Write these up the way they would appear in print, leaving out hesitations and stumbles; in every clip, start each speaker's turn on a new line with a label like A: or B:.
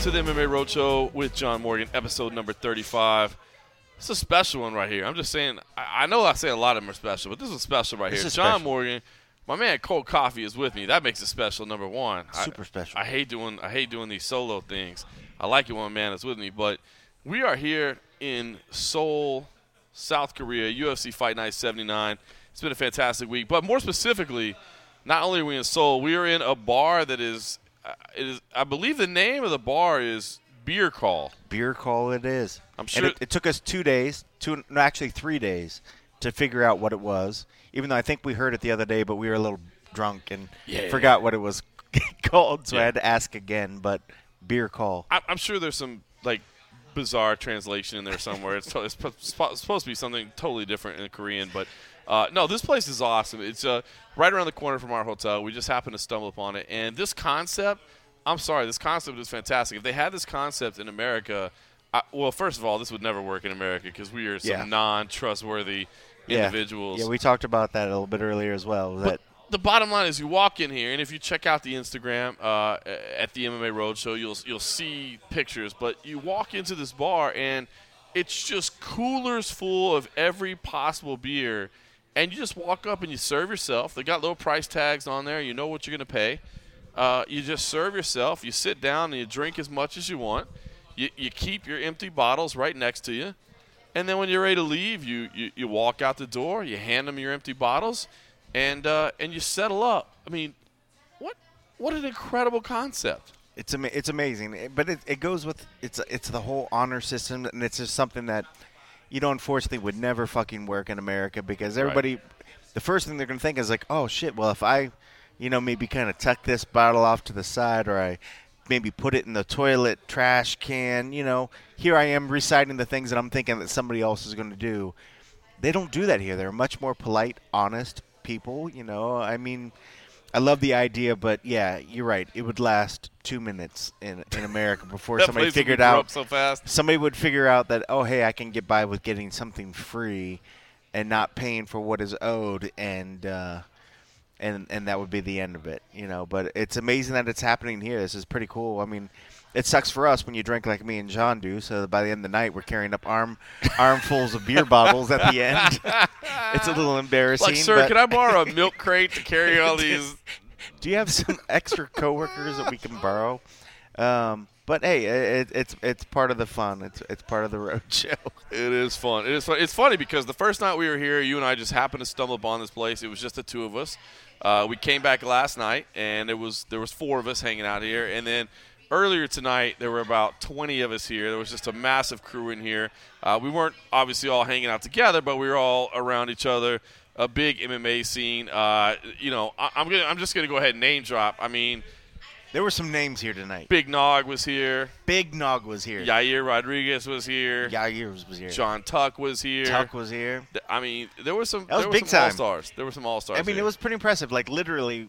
A: to the MMA Roadshow with John Morgan, episode number 35. It's a special one right here. I'm just saying, I know I say a lot of them are special, but this is special right here. John Morgan, my man Cold Coffee is with me. That makes it special, number one.
B: Super special.
A: I hate doing these solo things. I like it when my man is with me, but we are here in Seoul, South Korea, UFC Fight Night 79. It's been a fantastic week, but more specifically, not only are we in Seoul, we are in a bar that is I believe the name of the bar is Beer Call.
B: Beer Call it is.
A: I'm sure
B: and it took us 2 days, actually 3 days, to figure out what it was. Even though I think we heard it the other day, but we were a little drunk and forgot what it was called, so I had to ask again. But Beer Call.
A: I'm sure there's some bizarre translation in there somewhere. It's supposed to be something totally different in Korean, but no, this place is awesome. It's right around the corner from our hotel. We just happened to stumble upon it, and this concept is fantastic. If they had this concept in America, well, first of all, this would never work in America because we are some non-trustworthy individuals.
B: Yeah, we talked about that a little bit earlier as well.
A: But the bottom line is you walk in here, and if you check out the Instagram at the MMA Roadshow, you'll see pictures. But you walk into this bar, and it's just coolers full of every possible beer. And you just walk up and you serve yourself. They got little price tags on there. You know what you're going to pay. You just serve yourself. You sit down and you drink as much as you want. You keep your empty bottles right next to you. And then when you're ready to leave, you walk out the door. You hand them your empty bottles, and you settle up. I mean, what an incredible concept.
B: It's amazing. But it goes with it's the whole honor system, and it's just something that – unfortunately would never fucking work in America because everybody, the first thing they're going to think is like, oh, shit, well, if I, maybe kind of tuck this bottle off to the side or I maybe put it in the toilet trash can, here I am reciting the things that I'm thinking that somebody else is going to do. They don't do that here. They're much more polite, honest people, I mean, I love the idea, but, yeah, you're right. It would last 2 minutes in America before somebody figured out.
A: So fast.
B: Somebody would figure out that, oh, hey, I can get by with getting something free and not paying for what is owed, and that would be the end of it, But it's amazing that it's happening here. This is pretty cool. I mean, it sucks for us when you drink like me and John do, so by the end of the night we're carrying up armfuls of beer bottles at the end. It's a little embarrassing.
A: Like, sir, can I borrow a milk crate to carry all these?
B: Do you have some extra coworkers that we can borrow? But hey, it's part of the fun. It's part of the road show.
A: It is fun. It's funny because the first night we were here, you and I just happened to stumble upon this place. It was just the two of us. We came back last night, and there was 4 of us hanging out here, and then earlier tonight, there were about 20 of us here. There was just a massive crew in here. We weren't obviously all hanging out together, but we were all around each other. A big MMA scene. I'm just gonna go ahead and name drop. I mean,
B: there were some names here tonight.
A: Big Nog was here. Yair Rodriguez was here. John Tuck was here. I mean, there were some.
B: That was big time.
A: All-stars. There were some all-stars.
B: I mean, it was pretty impressive. Like literally,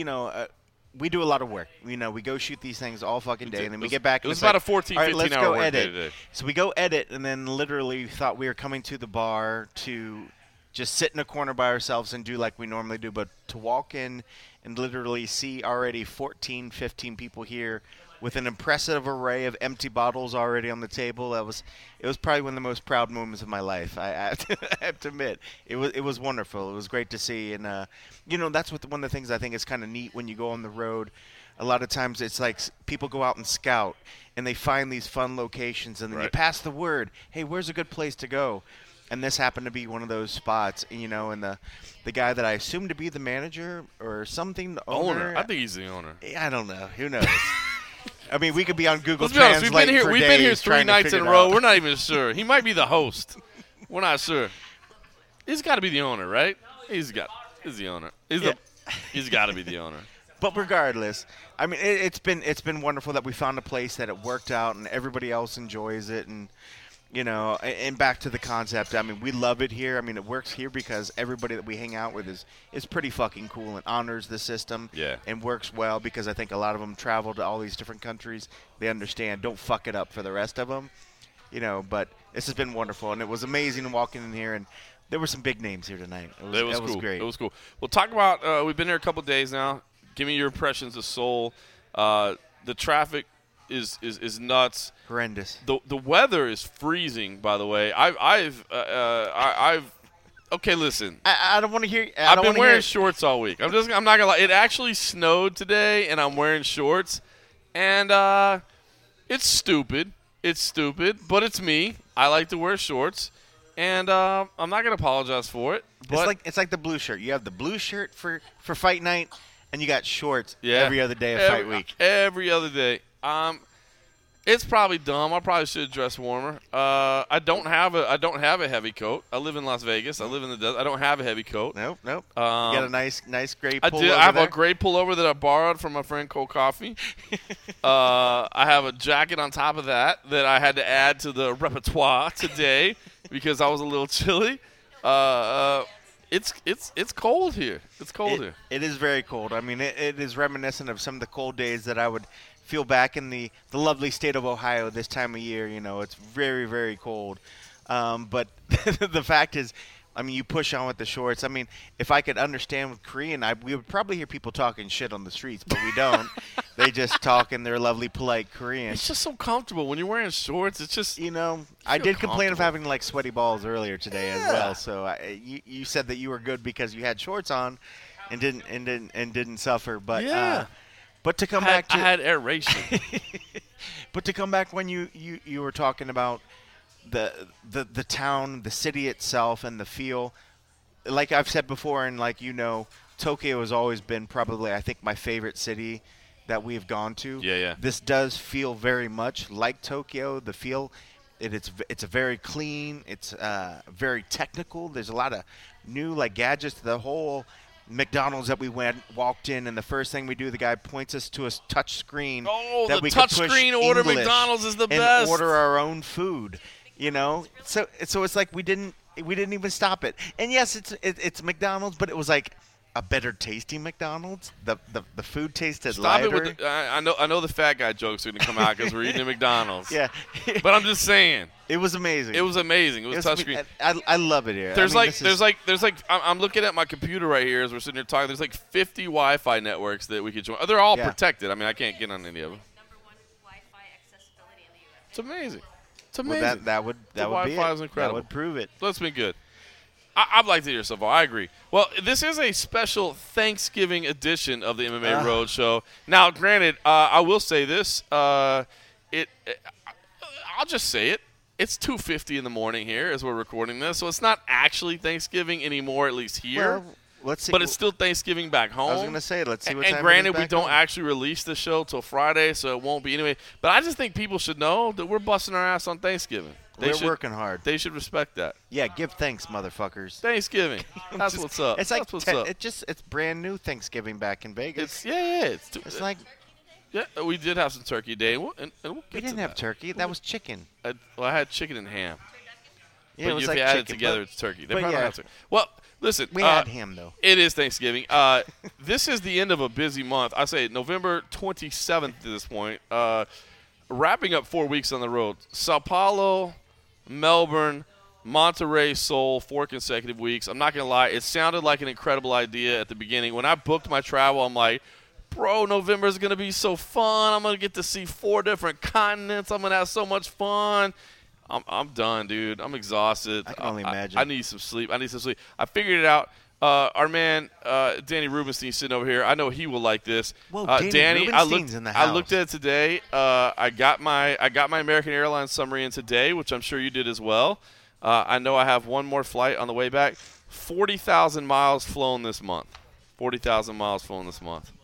B: we do a lot of work. We go shoot these things all fucking day, and then we get back.
A: It was about a 14, 15-hour work day today.
B: So we go edit, and then literally thought we were coming to the bar to just sit in a corner by ourselves and do like we normally do, but to walk in and literally see already 14, 15 people here with an impressive array of empty bottles already on the table. It was probably one of the most proud moments of my life. I have to admit, it was wonderful. It was great to see, and that's one of the things I think is kind of neat when you go on the road. A lot of times it's like people go out and scout, and they find these fun locations, and then you pass the word, hey, where's a good place to go? And this happened to be one of those spots, and the guy that I assumed to be the manager or something, the owner.
A: I think he's the owner.
B: I don't know. Who knows? I mean, we could be on Google
A: Let's be honest,
B: Translate
A: we've been here 3 nights in a row. We're not even sure. He might be the host. We're not sure. He's got to be the owner, right? He's the owner. He's got to be the owner.
B: But regardless, I mean, it's been wonderful that we found a place that it worked out and everybody else enjoys it, and and back to the concept. I mean, we love it here. I mean, it works here because everybody that we hang out with is pretty fucking cool and honors the system and works well because I think a lot of them travel to all these different countries. They understand. Don't fuck it up for the rest of them. But this has been wonderful, and it was amazing walking in here, and there were some big names here tonight. It was
A: cool.
B: Great.
A: It was cool. Well, talk about we've been here a couple of days now. Give me your impressions of Seoul. The traffic is nuts.
B: Horrendous.
A: The weather is freezing. By the way, I've okay. Listen,
B: I don't want to hear.
A: I've been wearing shorts all week. I'm not gonna lie. It actually snowed today, and I'm wearing shorts, and it's stupid. It's stupid, but it's me. I like to wear shorts, and I'm not gonna apologize for it. But
B: It's like the blue shirt. You have the blue shirt for fight night, and you got shorts
A: yeah,
B: every other day of fight week.
A: Every other day. It's probably dumb. I probably should have dressed warmer. I don't have a heavy coat. I live in Las Vegas. I live in the desert. I don't have a heavy coat.
B: Nope. You got a nice gray pullover.
A: I have
B: there?
A: a gray pullover that I borrowed from my friend Cole Coffey. I have a jacket on top of that I had to add to the repertoire today because I was a little chilly. It's cold here. It's cold here.
B: It is very cold. I mean, it is reminiscent of some of the cold days that I would feel back in the lovely state of Ohio this time of year. You know, it's very, very cold. But the fact is, I mean, you push on with the shorts. I mean, if I could understand with Korean, we would probably hear people talking shit on the streets, but we don't. They just talk in their lovely, polite Korean.
A: It's just so comfortable when you're wearing shorts. It's just,
B: you know, I did complain of having like sweaty balls earlier today as well. So you said that you were good because you had shorts on and didn't suffer. But
A: yeah.
B: But to come back to
A: I had aeration.
B: But to come back when you were talking about the town, the city itself, and the feel, like I've said before, and like you know, Tokyo has always been probably I think my favorite city that we've gone to.
A: Yeah.
B: This does feel very much like Tokyo. The feel, it's a very clean. It's very technical. There's a lot of new like gadgets. The whole McDonald's that we walked in, and the first thing we do, the guy points us to a touch screen.
A: Oh,
B: that
A: the
B: we
A: touch
B: could push
A: screen order
B: English
A: McDonald's is the
B: and
A: best.
B: Order our own food, you know. So it's like we didn't even stop it. And yes, it's McDonald's, but it was like a better tasting McDonald's. The food tasted lighter.
A: Stop it with I know the fat guy jokes are going to come out because we're eating at McDonald's.
B: Yeah.
A: But I'm just saying.
B: It was amazing.
A: It was amazing. It was touchscreen.
B: I love it here.
A: There's I'm looking at my computer right here as we're sitting here talking. There's like 50 Wi-Fi networks that we could join. They're all protected. I mean, I can't get on any of them.
C: Number one Wi-Fi accessibility in the U.S.
A: It's amazing. It's
B: Well,
A: amazing.
B: that would be
A: Wi-Fi
B: it.
A: is incredible.
B: That would prove it.
A: That's been good. I've liked it here so far. I agree. Well, this is a special Thanksgiving edition of the MMA Roadshow. Now, granted, I will say this. I'll just say it. It's 2:50 in the morning here as we're recording this, so it's not actually Thanksgiving anymore, at least here.
B: Well, let's see.
A: But it's still Thanksgiving back home.
B: I was going to say, let's see what
A: and
B: time
A: granted,
B: it is
A: we
B: back
A: don't
B: home.
A: actually release the show till Friday, so it won't be anyway. But I just think people should know that we're busting our ass on Thanksgiving.
B: We're working hard.
A: They should respect that.
B: Yeah, give thanks, motherfuckers.
A: Thanksgiving. That's what's up.
B: It's like
A: That's what's up.
B: it's brand new Thanksgiving back in Vegas.
A: It's
B: like
A: we did have some turkey day, and we'll get
B: we didn't
A: to
B: have
A: that.
B: turkey. That was chicken.
A: I had chicken and ham.
B: Yeah,
A: But
B: it was
A: if
B: like
A: you add it
B: chicken,
A: together,
B: but
A: it's turkey. They
B: but
A: probably
B: yeah.
A: have turkey. Well, listen.
B: we had ham though.
A: It is Thanksgiving. This is the end of a busy month. I say November 27th at this point. Wrapping up 4 weeks on the road. Sao Paulo, Melbourne, Monterey, Seoul, 4 consecutive weeks. I'm not going to lie. It sounded like an incredible idea at the beginning. When I booked my travel, I'm like, bro, November is going to be so fun. I'm going to get to see 4 different continents. I'm going to have so much fun. I'm done, dude. I'm exhausted.
B: I can only imagine.
A: I need some sleep. I figured it out. Our man, Danny Rubenstein, sitting over here. I know he will like this.
B: Whoa,
A: Danny,
B: Rubenstein's in the house.
A: I looked at it today. I got my American Airlines summary in today, which I'm sure you did as well. I know I have one more flight on the way back. 40,000 miles flown this month. 40,000 miles flown this month.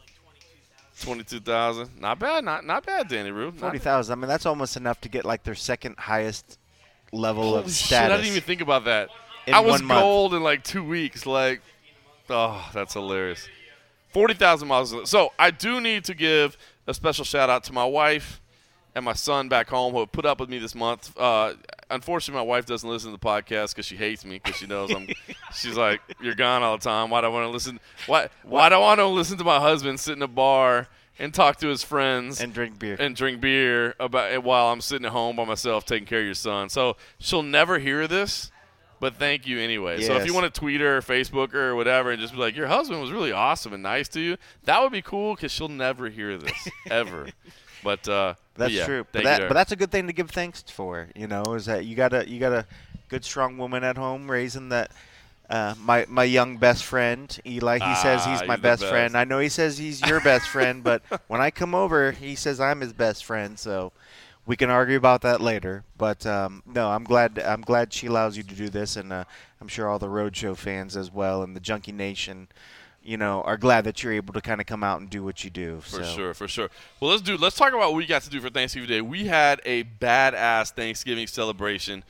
A: 22,000. Not bad. Not bad, Danny Rube.
B: 40,000. I mean, that's almost enough to get like their second highest level
A: Holy
B: of
A: shit,
B: status.
A: I didn't even think about that.
B: in
A: I was
B: 1 month.
A: gold in like 2 weeks. Like, oh, that's hilarious. 40,000 miles. So I do need to give a special shout out to my wife and my son back home who have put up with me this month. Unfortunately, my wife doesn't listen to the podcast because she hates me because she knows she's like, you're gone all the time. Why do I want to listen? Why do I want to listen to my husband sit in a bar and talk to his friends
B: and drink
A: beer about while I'm sitting at home by myself taking care of your son? So she'll never hear this. But thank you anyway.
B: Yes.
A: So if you want to tweet her or Facebook her or whatever and just be like, your husband was really awesome and nice to you, that would be cool because she'll never hear this, ever.
B: That's
A: yeah,
B: true.
A: thank
B: But
A: you, Darren.
B: that's a good thing to give thanks for. Is that you got a good strong woman at home raising that. My young best friend Eli, he says he's my
A: the
B: best
A: best.
B: friend. I know he says he's your best friend, but when I come over, he says I'm his best friend. So we can argue about that later. But no, I'm glad she allows you to do this, and I'm sure all the Roadshow fans as well, and the Junkie Nation, are glad that you're able to kind of come out and do what you do.
A: For sure. Well, let's talk about what we got to do for Thanksgiving Day. We had a badass Thanksgiving celebration.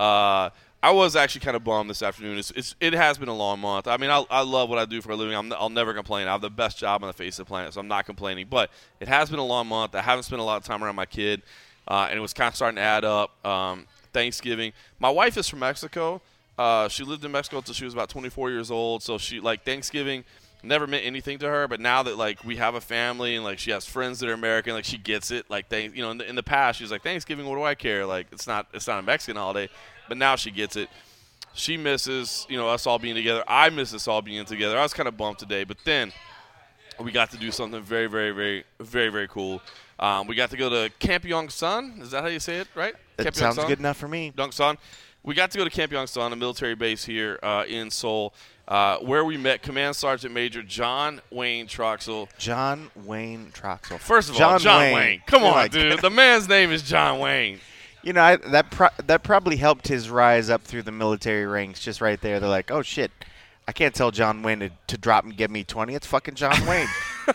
A: I was actually kind of bummed this afternoon. It has been a long month. I mean, I love what I do for a living. I'll never complain. I have the best job on the face of the planet, so I'm not complaining. But it has been a long month. I haven't spent a lot of time around my kid, and it was kind of starting to add up. Thanksgiving. My wife is from Mexico. She lived in Mexico until she was about 24 years old. So Thanksgiving never meant anything to her. But now that we have a family and she has friends that are American, she gets it. In the past she was like, Thanksgiving, what do I care? It's not a Mexican holiday. But now she gets it. She misses, us all being together. I miss us all being together. I was kind of bummed today. But then we got to do something very, very, very, very, very cool. We got to go to Camp Yongsan. Is that how you say it, right?
B: It
A: Camp
B: sounds
A: Yongsan?
B: good enough for me.
A: Yongsan. We got to go to Camp Yongsan, a military base here in Seoul, where we met Command Sergeant Major John Wayne Troxel.
B: John Wayne Troxel.
A: First of all, John Wayne. Come on,
B: You're
A: dude. The man's name is John Wayne.
B: That probably helped his rise up through the military ranks just right there. They're like, oh, shit, I can't tell John Wayne to drop and give me 20. It's fucking John Wayne.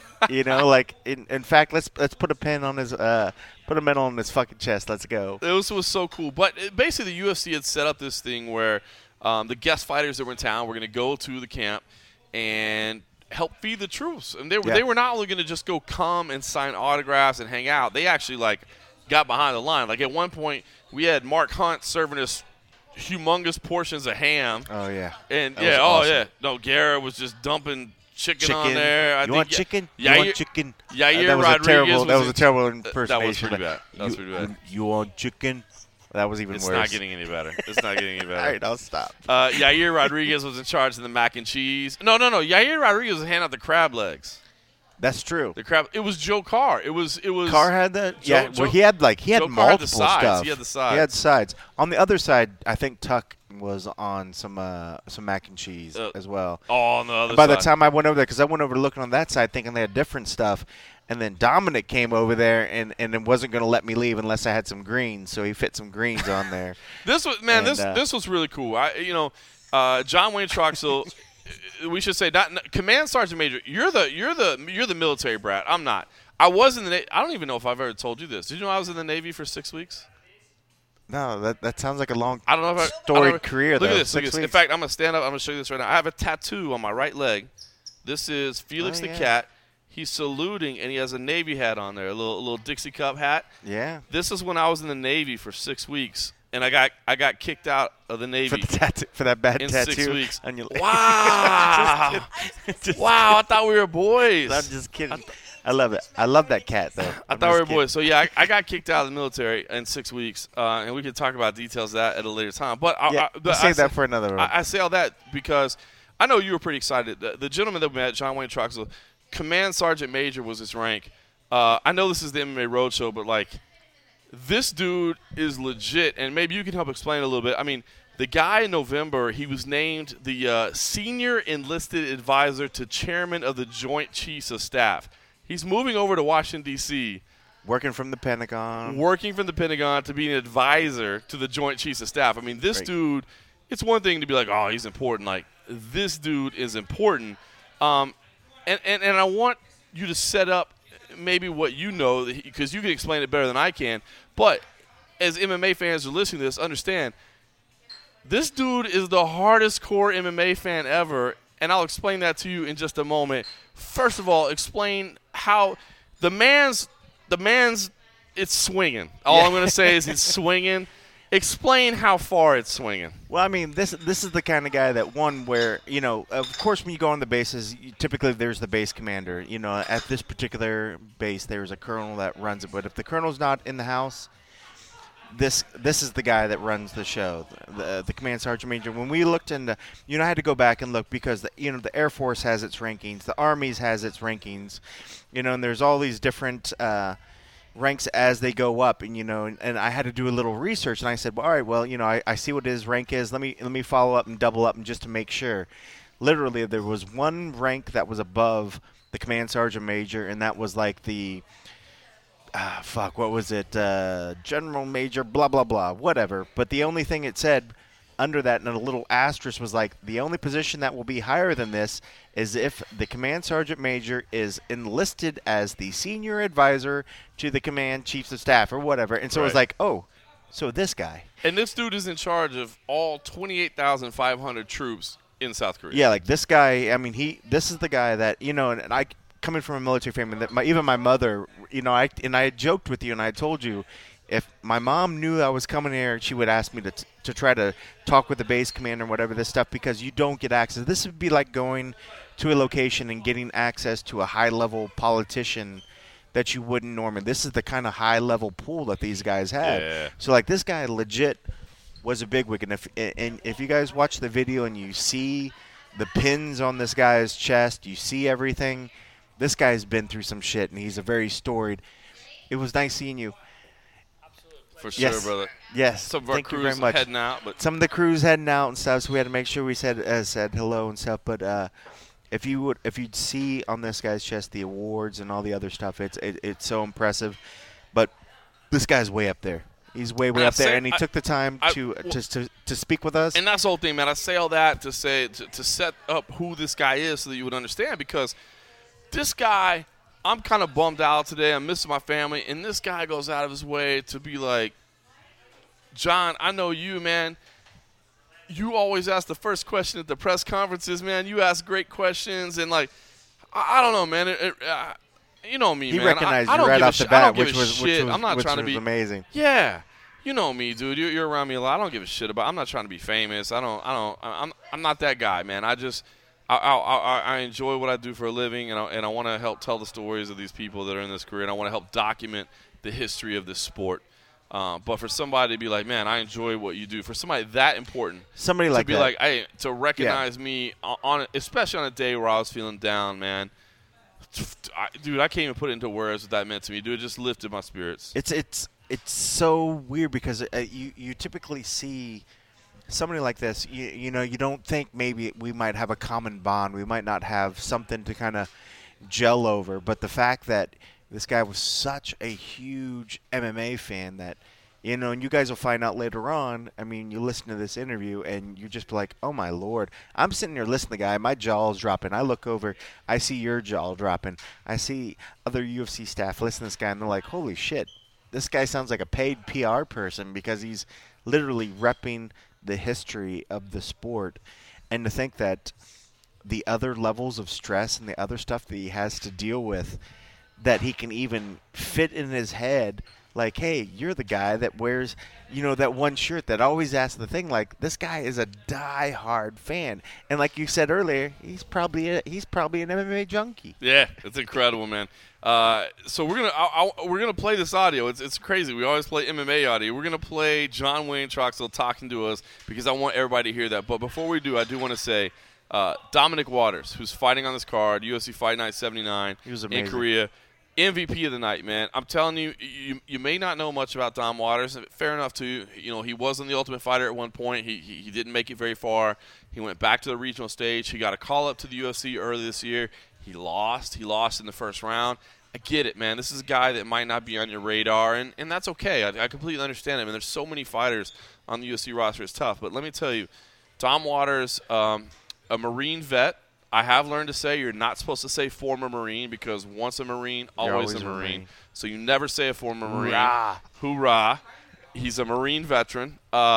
B: In fact, let's put a pin on his put a medal on his fucking chest. Let's go.
A: It was so cool. But basically the UFC had set up this thing where the guest fighters that were in town were going to go to the camp and help feed the troops. And they were not only going to just go come and sign autographs and hang out. They actually got behind the line. At one point, we had Mark Hunt serving us humongous portions of ham.
B: Oh, yeah.
A: And,
B: That was awesome.
A: No, Garrett was just dumping chicken on there.
B: You want chicken?
A: Yeah,
B: you want chicken?
A: Yair
B: that was
A: Rodriguez
B: a terrible impersonation.
A: That was pretty bad.
B: You want chicken? That was even
A: It's
B: worse.
A: not getting any better. All
B: right, I'll stop.
A: Yair Rodriguez was in charge of the mac and cheese. No. Yair Rodriguez was handing out the crab legs.
B: That's true.
A: The crab. It was Joe Carr. It was.
B: Carr had that.
A: Joe,
B: Yeah. Well, he had multiple stuff.
A: He had the sides.
B: He had sides. On the other side, I think Tuck was on some mac and cheese as well.
A: Oh, on the other
B: By
A: side.
B: the time I went over there, because I went over looking on that side thinking they had different stuff, and then Dominic came over there and it wasn't going to let me leave unless I had some greens, so he fit some greens on there.
A: This was really cool. John Wayne Troxel. We should say Command Sergeant Major. You're the military brat. I'm not. I was in the Navy. I don't even know if I've ever told you this. Did you know I was in the Navy for 6 weeks?
B: No, that sounds like a long
A: I don't know if
B: storied career.
A: Look
B: though.
A: at this.
B: 6 weeks.
A: In fact, I'm gonna stand up. I'm gonna show you this right now. I have a tattoo on my right leg. This is Felix the cat. He's saluting, and he has a Navy hat on there, a little Dixie Cup hat.
B: Yeah.
A: This is when I was in the Navy for 6 weeks, and I got kicked out of the Navy
B: for that bad
A: in
B: tattoo
A: 6 weeks.
B: on your
A: Wow! Wow! I thought we were boys.
B: I'm just kidding. I love it. I love that cat though.
A: I thought we were boys. So yeah, I got kicked out of the military in 6 weeks, and we can talk about details of that at a later time. But
B: we'll save that for another one.
A: I say all that because I know you were pretty excited. The gentleman that we met, John Wayne Troxel, Command Sergeant Major was his rank. I know this is the MMA Roadshow, but this dude is legit, and maybe you can help explain a little bit. I mean, the guy in November, he was named the Senior Enlisted Advisor to Chairman of the Joint Chiefs of Staff. He's moving over to Washington, D.C.
B: Working from the Pentagon
A: to be an advisor to the Joint Chiefs of Staff. I mean, this dude, it's one thing to be like, oh, he's important. This dude is important. And I want you to set up maybe what you know, because you can explain it better than I can. But as MMA fans who are listening to this, understand, this dude is the hardest core MMA fan ever, and I'll explain that to you in just a moment. First of all, explain how the man's it's swinging. All I'm going to say is it's swinging. Explain how far it's swinging.
B: Well, I mean, this is the kind of guy that where, of course, when you go on the bases, typically there's the base commander. At this particular base, there's a colonel that runs it. But if the colonel's not in the house, this is the guy that runs the show, the Command Sergeant Major. When we looked into, I had to go back and look because the Air Force has its rankings, the Army's has its rankings, and there's all these different ranks as they go up, and and I had to do a little research, and I said, well, all right, well, I see what his rank is. Let me follow up and double up, and just to make sure. Literally, there was one rank that was above the command sergeant major, and that was like the what was it? General major, blah blah blah, whatever. But the only thing it said under that, and a little asterisk, was like the only position that will be higher than this is if the command sergeant major is enlisted as the senior advisor to the command chiefs of staff or whatever. And so it was like, oh, so this guy.
A: And this dude is in charge of all 28,500 troops in South Korea.
B: Yeah, like this guy. I mean, this is the guy that and I coming from a military family, that even my mother, I had joked with you, and I told you, if my mom knew I was coming here, she would ask me to try to talk with the base commander and whatever this stuff, because you don't get access. This would be like going to a location and getting access to a high-level politician that you wouldn't normally. This is the kind of high-level pool that these guys had.
A: Yeah.
B: So, like, this guy legit was a bigwig. And if you guys watch the video and you see the pins on this guy's chest, you see everything, this guy's been through some shit, and he's a very storied. It was nice seeing you.
A: For sure,
B: yes.
A: brother.
B: Yes.
A: Some of our
B: Thank you
A: crews
B: very much.
A: heading out, but
B: some of the crews heading out and stuff, so we had to make sure we said hello and stuff. But if you'd see on this guy's chest the awards and all the other stuff, it's so impressive. But this guy's way up there. He's way up there, and he took the time to speak with us.
A: And that's the whole thing, man. I say all that to say to set up who this guy is so that you would understand, because this guy, I'm kind of bummed out today. I'm missing my family, and this guy goes out of his way to be like, John, I know you, man. You always ask the first question at the press conferences, man. You ask great questions, and like, I don't know, man. You know me,
B: he
A: man.
B: recognized
A: I
B: you
A: don't
B: right
A: give
B: off
A: a
B: the bat,
A: which was I'm not trying to be
B: amazing.
A: Yeah, you know me, dude. You're around me a lot. I don't give a shit about. I'm not trying to be famous. I'm not that guy, man. I enjoy what I do for a living, and I want to help tell the stories of these people that are in this career, and I want to help document the history of this sport. But for somebody to be like, man, I enjoy what you do, for somebody that important,
B: somebody like
A: to be
B: that.
A: like, hey, to recognize me especially on a day where I was feeling down, man. Dude, I can't even put it into words what that meant to me. Dude, it just lifted my spirits.
B: It's so weird because you typically see somebody like this. You don't think maybe we might have a common bond. We might not have something to kind of gel over. But the fact that this guy was such a huge MMA fan that, and you guys will find out later on. I mean, you listen to this interview and you just be like, oh, my Lord. I'm sitting here listening to the guy. My jaw's dropping. I look over. I see your jaw dropping. I see other UFC staff listen to this guy, and they're like, holy shit. This guy sounds like a paid PR person because he's literally repping the history of the sport. And to think that the other levels of stress and the other stuff that he has to deal with, that he can even fit in his head, like, hey, you're the guy that wears, that one shirt that always asks the thing, like, this guy is a die-hard fan. And like you said earlier, he's probably an MMA junkie.
A: Yeah, it's incredible, man. So we're gonna play this audio. It's crazy. We always play MMA audio. We're gonna play John Wayne Troxell talking to us because I want everybody to hear that. But before we do, I do want to say Dominic Waters, who's fighting on this card, UFC Fight Night 79
B: he was amazing.
A: In Korea. MVP of the night, man. I'm telling you, you may not know much about Dom Waters. Fair enough, too. He was in the Ultimate Fighter at one point. He didn't make it very far. He went back to the regional stage. He got a call up to the UFC early this year. He lost. He lost in the first round. I get it, man. This is a guy that might not be on your radar, and that's okay. I completely understand it. I mean, there's so many fighters on the UFC roster. It's tough. But let me tell you, Dom Waters, a Marine vet. I have learned to say you're not supposed to say former Marine because once a Marine, always a Marine. So you never say a former Marine.
B: Hoorah.
A: Hoorah. He's a Marine veteran.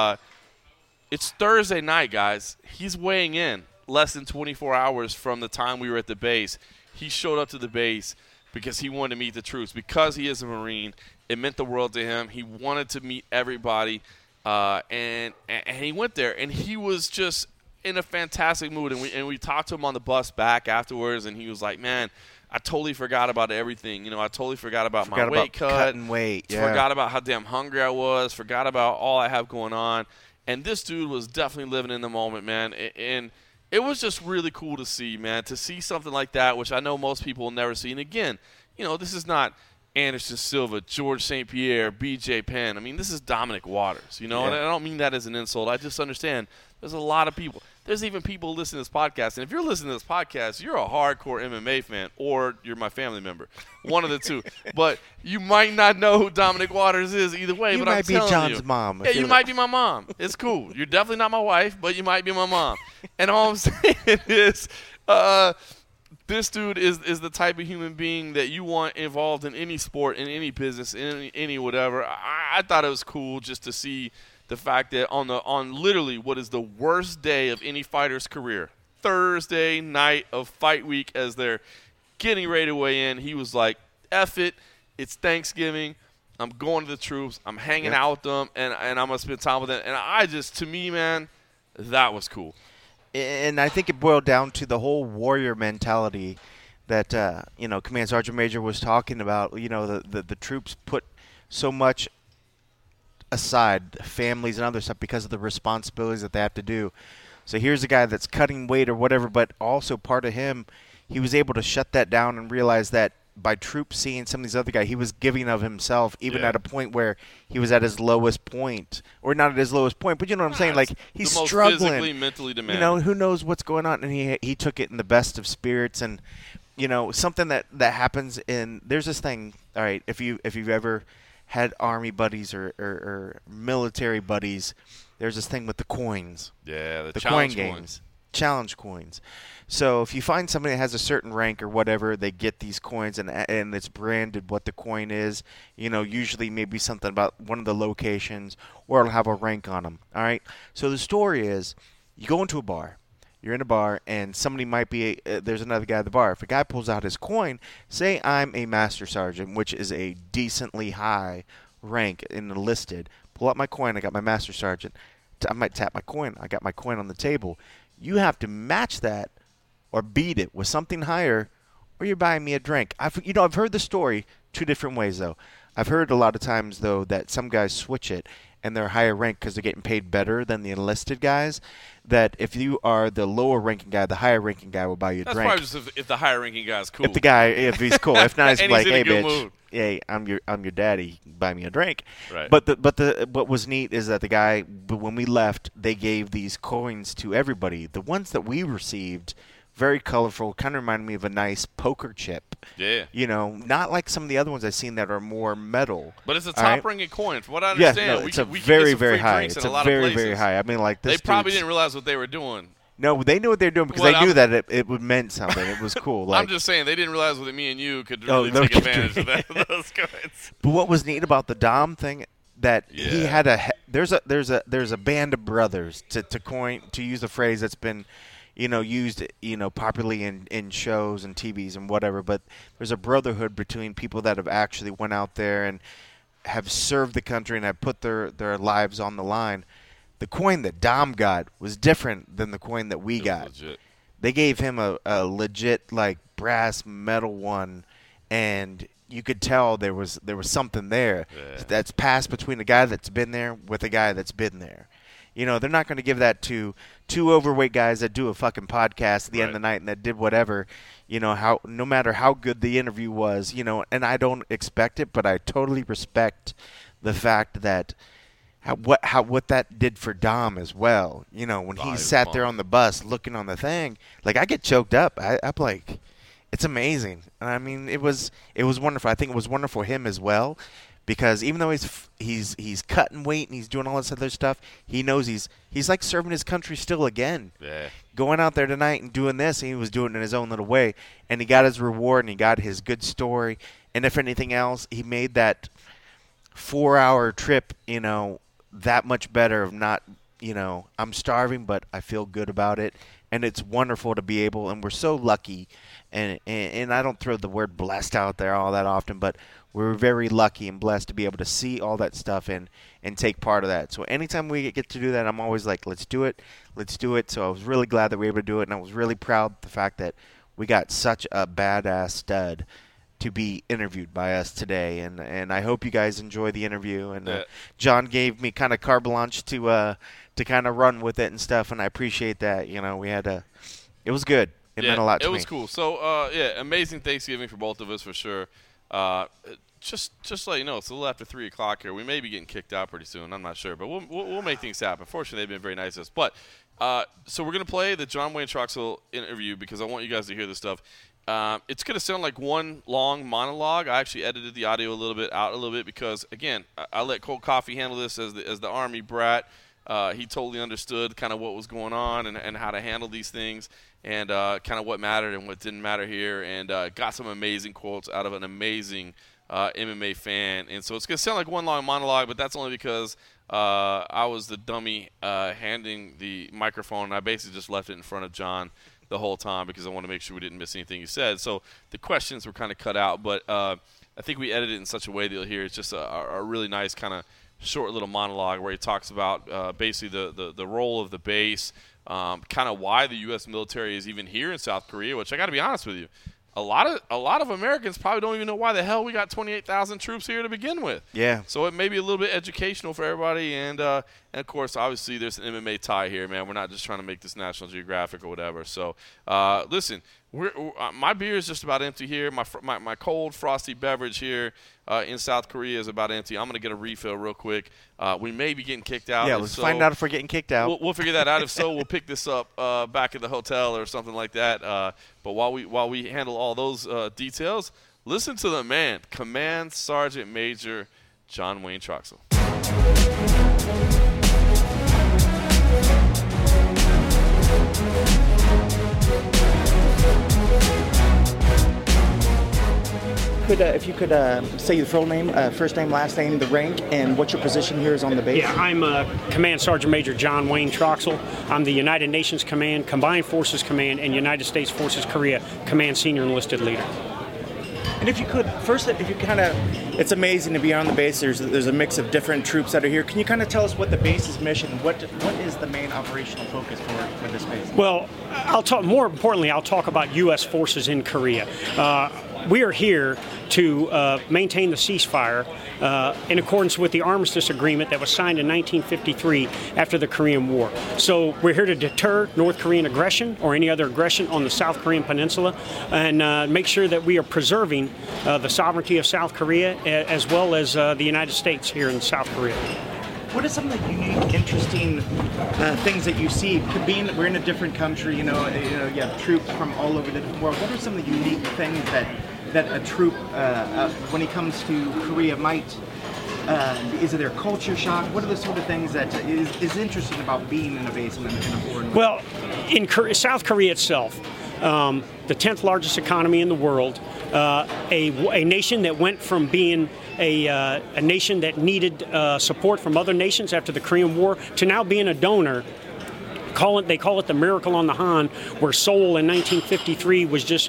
A: It's Thursday night, guys. He's weighing in less than 24 hours from the time we were at the base. He showed up to the base because he wanted to meet the troops. Because he is a Marine, it meant the world to him. He wanted to meet everybody, and he went there. And he was just in a fantastic mood, and we talked to him on the bus back afterwards, and he was like, man, I totally forgot about everything. I totally forgot about my weight cut.
B: Cutting weight. Yeah.
A: Forgot about how damn hungry I was. Forgot about all I have going on. And this dude was definitely living in the moment, man. And it was just really cool to see, man, to see something like that, which I know most people will never see. And again, this is not Anderson Silva, George St. Pierre, B.J. Penn. I mean, this is Dominic Waters, you know,
B: Yeah.
A: and I don't mean that as an insult. I just understand there's a lot of people. There's even people listening to this podcast, and if you're listening to this podcast, you're a hardcore MMA fan, or you're my family member, one of the two. But you might not know who Dominic Waters is either way.
B: You
A: but
B: might
A: I'm
B: be
A: telling
B: John's
A: you,
B: mom.
A: Yeah, you might be my mom. It's cool. You're definitely not my wife, but you might be my mom. And all I'm saying is, this dude is the type of human being that you want involved in any sport, in any business, in any whatever. I thought it was cool just to see the fact that on literally what is the worst day of any fighter's career, Thursday night of fight week, as they're getting ready to weigh in, he was like, F it, it's Thanksgiving, I'm going to the troops, I'm hanging out with them, and I'm going to spend time with them. And I just, to me, man, that was cool.
B: And I think it boiled down to the whole warrior mentality that Command Sergeant Major was talking about. You know, the troops put so much aside, families and other stuff, because of the responsibilities that they have to do. So here's a guy that's cutting weight or whatever, but also part of him, he was able to shut that down and realize that by troops seeing some of these other guys, he was giving of himself, even at a point where he was at his lowest point, or not at his lowest point, but you know what I'm saying? Like, he's
A: the most
B: struggling,
A: physically, mentally demanding.
B: You know, who knows what's going on, and he took it in the best of spirits. And you know, something that happens in, there's this thing. All right, if you've ever had army buddies or military buddies, there's this thing with the coins.
A: Yeah, the
B: coin
A: challenge
B: games. Challenge coins. So if you find somebody that has a certain rank or whatever, they get these coins, and it's branded what the coin is. You know, usually maybe something about one of the locations, or it'll have a rank on them. All right. So the story is, you go into a bar. You're in a bar, and somebody might be there's another guy at the bar. If a guy pulls out his coin, say I'm a master sergeant, which is a decently high rank in the listed. Pull out my coin. I got my master sergeant. I might tap my coin. I got my coin on the table. You have to match that or beat it with something higher, or you're buying me a drink. I've heard the story two different ways, though. I've heard a lot of times, though, that some guys switch it and they're higher ranked because they're getting paid better than the enlisted guys, that if you are the lower ranking guy, the higher ranking guy will buy you a
A: That's
B: drink.
A: probably just if the higher ranking guy is cool.
B: If he's cool. If not, he's
A: And
B: like,
A: he's in
B: hey,
A: a good
B: bitch,
A: mood.
B: hey, I'm your daddy. Buy me a drink.
A: Right.
B: But what was neat is that the guy, when we left, they gave these coins to everybody. The ones that we received, very colorful, kind of reminded me of a nice poker chip.
A: Yeah.
B: You know, not like some of the other ones I've seen that are more metal.
A: But it's a
B: All right?
A: top-ranking coin. From what I
B: Yeah,
A: understand,
B: no, it's
A: we
B: very,
A: can get some
B: very
A: free
B: high.
A: drinks
B: It's
A: in
B: a
A: a lot
B: very,
A: of places.
B: very high. I mean, like this.
A: They probably
B: dude's-
A: didn't realize what they were doing.
B: No, they knew what they were doing because
A: Well,
B: they knew
A: I'm-
B: that it meant something. It was cool. Like,
A: I'm just saying they didn't realize that me and you could
B: Oh,
A: really
B: no,
A: take advantage of that, those coins.
B: But what was neat about the Dom thing, that he
A: Yeah.
B: had there's a band of brothers, to use a phrase that's been, used, popularly in shows and TVs and whatever. But there's a brotherhood between people that have actually went out there and have served the country and have put their lives on the line. The coin that Dom got was different than the coin that we got.
A: Legit.
B: They gave him a legit, like, brass metal one, and you could tell there was something there that's passed between a guy that's been there with a guy that's been there. They're not going to give that to two overweight guys that do a fucking podcast at the end of the night and that did whatever. No matter how good the interview was, and I don't expect it, but I totally respect the fact that what that did for Dom as well. When he sat there on the bus looking on the thing, like, I get choked up. I'm like, it's amazing. And I mean, it was wonderful. I think it was wonderful for him as well, because even though he's cutting weight and he's doing all this other stuff, he knows he's like serving his country still again.
A: Yeah.
B: Going out there tonight and doing this, and he was doing it in his own little way, and he got his reward and he got his good story. And if anything else, he made that 4-hour trip, that much better of not, I'm starving, but I feel good about it. And it's wonderful to be able, and we're so lucky, and I don't throw the word blessed out there all that often, but we're very lucky and blessed to be able to see all that stuff and take part of that. So anytime we get to do that, I'm always like, let's do it. So I was really glad that we were able to do it, and I was really proud of the fact that we got such a badass stud to be interviewed by us today, and I hope you guys enjoy the interview. And John gave me kind of carte blanche to kind of run with it and stuff, and I appreciate that. It was good. It meant a lot to me.
A: It was cool. So amazing Thanksgiving for both of us for sure. Just to let you know, it's a little after 3 o'clock here. We may be getting kicked out pretty soon. I'm not sure, but we'll make things happen. Fortunately, they've been very nice to us. But so we're gonna play the John Wayne Troxell interview because I want you guys to hear this stuff. It's gonna sound like one long monologue. I actually edited the audio out a little bit because again, I let Cold Coffee handle this as the Army brat. He totally understood kind of what was going on and how to handle these things and kind of what mattered and what didn't matter here, and got some amazing quotes out of an amazing MMA fan. And so it's going to sound like one long monologue, but that's only because I was the dummy handing the microphone, and I basically just left it in front of John the whole time because I want to make sure we didn't miss anything he said. So the questions were kind of cut out, but I think we edited it in such a way that you'll hear it's just a really nice kind of short little monologue where he talks about basically the role of the base, kind of why the U.S. military is even here in South Korea, which I got to be honest with you, a lot of Americans probably don't even know why the hell we got 28,000 troops here to begin with.
B: Yeah.
A: So it may be a little bit educational for everybody, and of course, obviously, there's an MMA tie here, man. We're not just trying to make this National Geographic or whatever. So listen, my beer is just about empty here. My cold frosty beverage here in South Korea is about empty. I'm gonna get a refill real quick. We may be getting kicked out.
B: Yeah, let's find out if we're getting kicked out.
A: We'll figure that out. If so, we'll pick this up back at the hotel or something like that. But while we handle all those details, listen to the man, Command Sergeant Major John Wayne Troxell.
D: If you could say your full name, first name, last name, the rank, and what your position here is on the base.
E: Yeah, I'm Command Sergeant Major John Wayne Troxell. I'm the United Nations Command, Combined Forces Command, and United States Forces Korea Command Senior Enlisted Leader.
D: And if you could, first, if you kind of, it's amazing to be on the base. There's a mix of different troops that are here. Can you kind of tell us what the base's mission, what is the main operational focus for this base?
E: Well, more importantly, I'll talk about U.S. forces in Korea. We are here to maintain the ceasefire in accordance with the armistice agreement that was signed in 1953 after the Korean War. So we're here to deter North Korean aggression or any other aggression on the South Korean peninsula and make sure that we are preserving the sovereignty of South Korea as well as the United States here in South Korea.
D: What are some of the unique, interesting things that you see? Being that we're in a different country, you have troops from all over the world. What are some of the unique things that a troop, when it comes to Korea, might? Is it their culture shock? What are the sort of things that is interesting about being in a base in a foreign?
E: Well, in South Korea itself, the 10th largest economy in the world, a nation that went from being a nation that needed support from other nations after the Korean War to now being a donor. They call it the Miracle on the Han, where Seoul in 1953 was just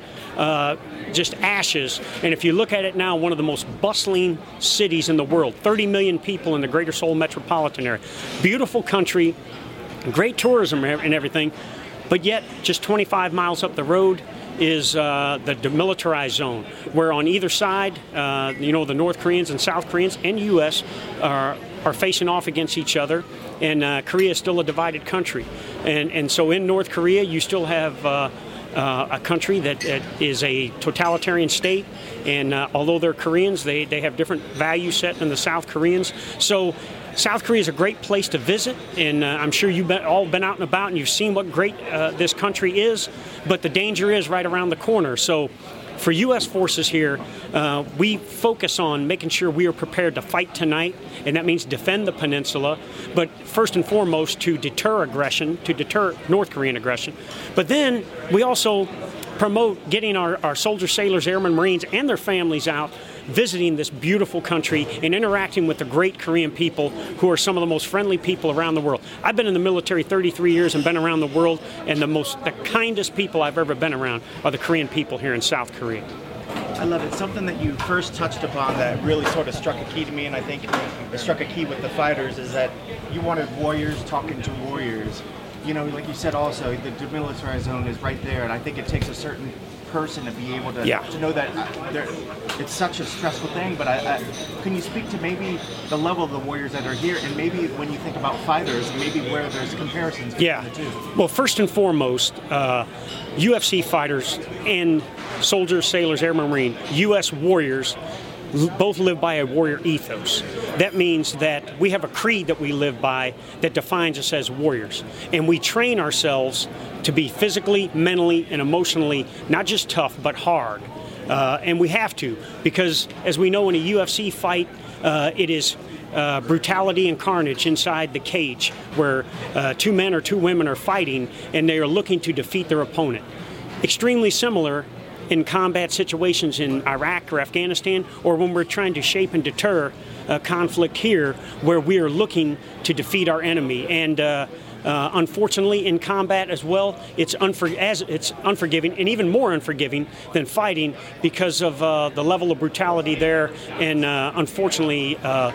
E: ashes. And if you look at it now, one of the most bustling cities in the world, 30 million people in the greater Seoul metropolitan area. Beautiful country, great tourism and everything, but yet just 25 miles up the road is the demilitarized zone, where on either side, the North Koreans and South Koreans and U.S. are facing off against each other, and Korea is still a divided country. And so in North Korea, you still have a country that is a totalitarian state, and although they're Koreans, they have different value set than the South Koreans. So South Korea is a great place to visit, and I'm sure you've all been out and about and you've seen what great this country is, but the danger is right around the corner. So for U.S. forces here, we focus on making sure we are prepared to fight tonight, and that means defend the peninsula, but first and foremost to deter aggression, to deter North Korean aggression. But then we also promote getting our soldiers, sailors, airmen, Marines, and their families out, visiting this beautiful country and interacting with the great Korean people who are some of the most friendly people around the world. I've been in the military 33 years and been around the world, and the kindest people I've ever been around are the Korean people here in South Korea.
D: I love it. Something that you first touched upon that really sort of struck a key to me, and I think it struck a key with the fighters, is that you wanted warriors talking to warriors. Like you said also, the demilitarized zone is right there, and I think it takes a certain person to be able to
E: Yeah.
D: to know that it's such a stressful thing. But can you speak to maybe the level of the warriors that are here, and maybe when you think about fighters, maybe where there's comparisons between
E: Yeah.
D: the two?
E: Well, first and foremost, UFC fighters and soldiers, sailors, airmen, marine, U.S. warriors both live by a warrior ethos. That means that we have a creed that we live by that defines us as warriors. And we train ourselves to be physically, mentally, and emotionally not just tough, but hard. And we have to, because as we know in a UFC fight, it is brutality and carnage inside the cage where two men or two women are fighting and they are looking to defeat their opponent. Extremely similar in combat situations in Iraq or Afghanistan, or when we're trying to shape and deter conflict here where we are looking to defeat our enemy. And unfortunately, in combat as well, it's unforgiving, and even more unforgiving than fighting because of the level of brutality there, and unfortunately,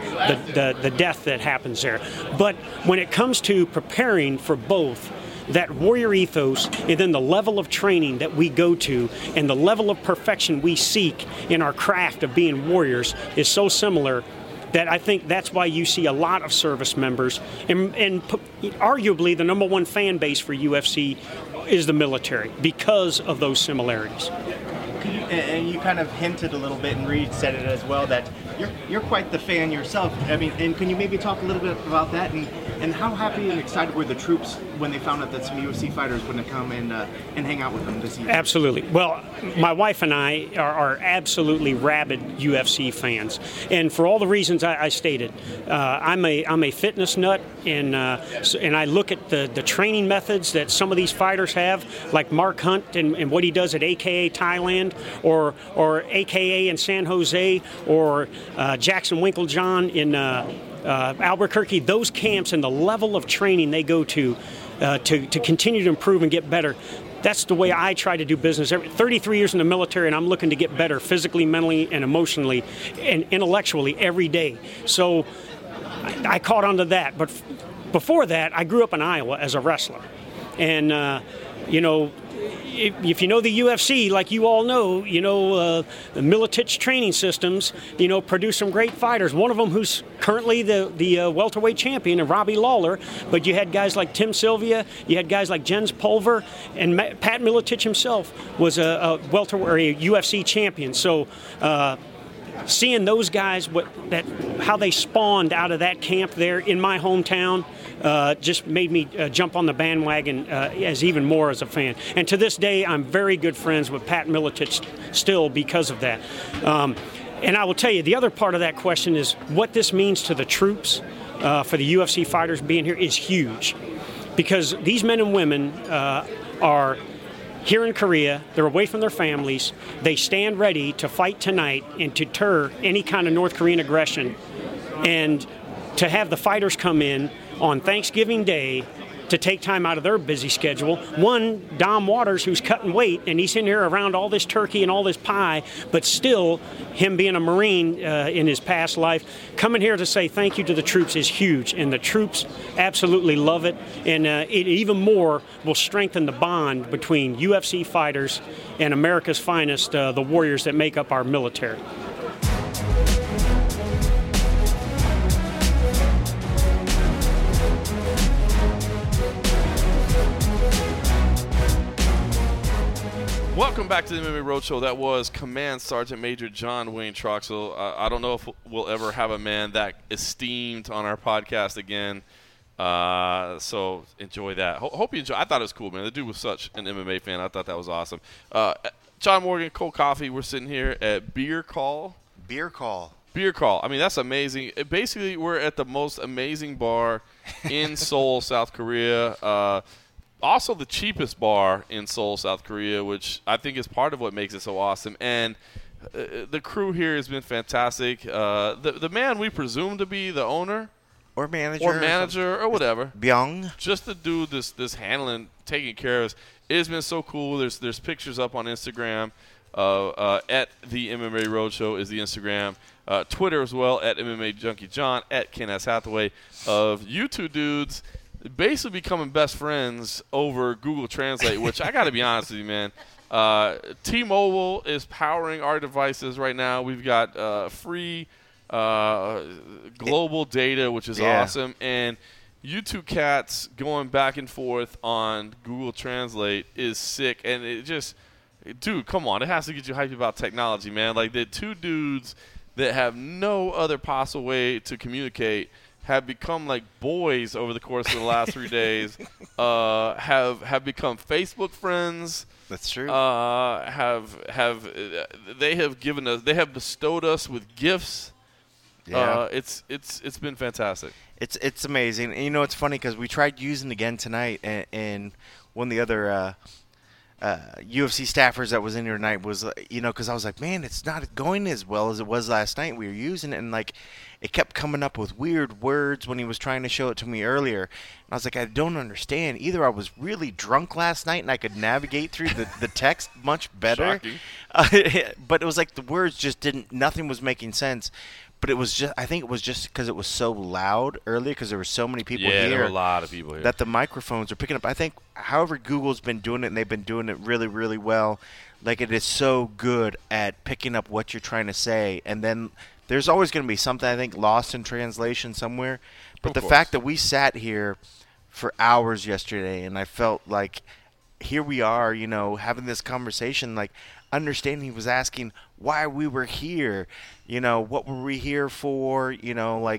E: the death that happens there. But when it comes to preparing for both, that warrior ethos and then the level of training that we go to and the level of perfection we seek in our craft of being warriors is so similar that I think that's why you see a lot of service members, and arguably the number one fan base for UFC is the military because of those similarities.
D: And you kind of hinted a little bit, and Reed said it as well, that you're quite the fan yourself. I mean, and can you maybe talk a little bit about that, and how happy and excited were the troops when they found out that some UFC fighters were going to come and hang out with them this evening?
E: Absolutely. Well, my wife and I are absolutely rabid UFC fans, and for all the reasons I stated, I'm a fitness nut, and I look at the training methods that some of these fighters have, like Mark Hunt and what he does at AKA Thailand, or AKA in San Jose, or Jackson Winklejohn in Albuquerque. Those camps and the level of training they go to continue to improve and get better. That's the way I try to do business. 33 years in the military, and I'm looking to get better physically, mentally, and emotionally, and intellectually every day. So I caught on to that. But before that, I grew up in Iowa as a wrestler. And, if you know the UFC, like you all know, the Militich training systems, produce some great fighters. One of them who's currently the welterweight champion, Robbie Lawler. But you had guys like Tim Sylvia, you had guys like Jens Pulver, and Pat Militich himself was a welterweight, a UFC champion. So seeing those guys, how they spawned out of that camp there in my hometown, just made me jump on the bandwagon as even more as a fan. And to this day, I'm very good friends with Pat Militich still because of that. And I will tell you, the other part of that question is what this means to the troops, for the UFC fighters being here is huge. Because these men and women are here in Korea, they're away from their families, they stand ready to fight tonight and to deter any kind of North Korean aggression. And to have the fighters come in on Thanksgiving Day to take time out of their busy schedule. One, Dom Waters, who's cutting weight, and he's in here around all this turkey and all this pie, but still, him being a Marine in his past life, coming here to say thank you to the troops is huge, and the troops absolutely love it, and it even more will strengthen the bond between UFC fighters and America's finest, the warriors that make up our military.
A: Welcome back to the MMA Roadshow. That was Command Sergeant Major John Wayne Troxell. I don't know if we'll ever have a man that esteemed on our podcast again. So enjoy that. Hope you enjoy. I thought it was cool, man. The dude was such an MMA fan. I thought that was awesome. John Morgan, Cold Coffee. We're sitting here at Beer Call.
B: Beer Call.
A: Beer Call. I mean, that's amazing. Basically, we're at the most amazing bar in Seoul, South Korea. Also the cheapest bar in Seoul, South Korea, which I think is part of what makes it so awesome. And the crew here has been fantastic. The man we presume to be the owner
B: or manager
A: or whatever,
B: Byung,
A: just to do this handling, taking care of us. It has been so cool. There's pictures up on Instagram. At the MMA Roadshow is the Instagram. Twitter as well, at MMA Junkie John, at Ken S. Hathaway, of you two dudes basically becoming best friends over Google Translate, which I got to be honest with you, man. T-Mobile is powering our devices right now. We've got free global data, which is awesome. And you two cats going back and forth on Google Translate is sick. And it just – dude, come on. It has to get you hyped about technology, man. Like, the two dudes that have no other possible way to communicate have become like boys over the course of the last 3 days, have become Facebook friends.
B: That's true.
A: They have bestowed us with gifts.
B: Yeah.
A: It's been fantastic.
B: It's amazing. And, you know, it's funny because we tried using it again tonight, and one of the other UFC staffers that was in here tonight was, because I was like, man, it's not going as well as it was last night. We were using it, and, like, it kept coming up with weird words when he was trying to show it to me earlier. And I was like, I don't understand. Either I was really drunk last night and I could navigate through the text much better. But it was like the words just nothing was making sense. But it was just, I think it was just because it was so loud earlier because there were so many people here.
A: Yeah, there were a lot of people here.
B: That the microphones are picking up. I think, however, Google's been doing it, and they've been doing it really, really well. Like, it is so good at picking up what you're trying to say. And then there's always going to be something, I think, lost in translation somewhere. But the fact that we sat here for hours yesterday, and I felt like here we are, having this conversation, like, understanding he was asking why we were here, what were we here for, were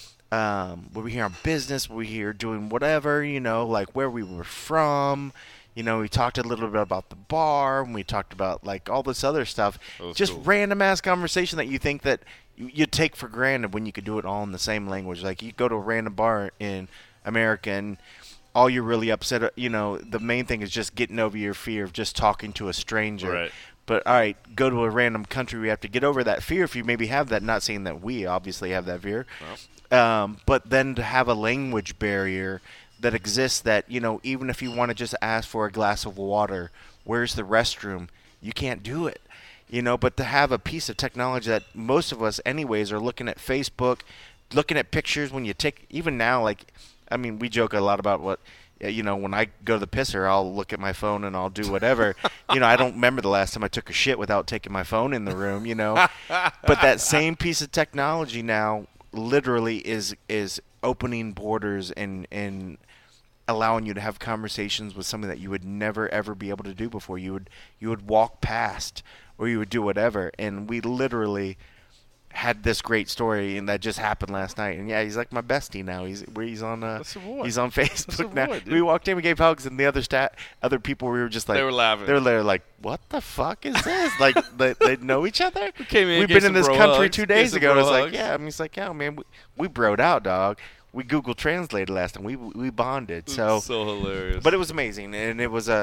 B: we here on business, were we here doing whatever, like where we were from, we talked a little bit about the bar, and we talked about like all this other stuff, just cool. Random ass conversation that you think that you'd take for granted when you could do it all in the same language. Like, you go to a random bar in America and all you're really upset, the main thing is just getting over your fear of just talking to a stranger.
A: Right.
B: But, all right, go to a random country. We have to get over that fear if you maybe have that. Not saying that we obviously have that fear. Well. But then to have a language barrier that exists that, even if you want to just ask for a glass of water, where's the restroom? You can't do it. But to have a piece of technology that most of us anyways are looking at Facebook, looking at pictures when you take – even now, like, I mean, we joke a lot about what – when I go to the pisser, I'll look at my phone and I'll do whatever. I don't remember the last time I took a shit without taking my phone in the room, But that same piece of technology now literally is opening borders and allowing you to have conversations with something that you would never, ever be able to do before. You would walk past or you would do whatever. And we literally had this great story, and that just happened last night. And yeah, he's like my bestie now. He's on Facebook now.
A: Dude.
B: We walked in, we gave hugs, and the other people, we were just like,
A: they were laughing.
B: They were like, "What the fuck is this?" Like they know each other.
A: We've
B: been in this country
A: hugs,
B: 2 days ago. It's like, yeah. I mean, it's like, yeah, man, we broed out, dog. We Google Translated last time. We bonded. So
A: hilarious.
B: But it was amazing, and it was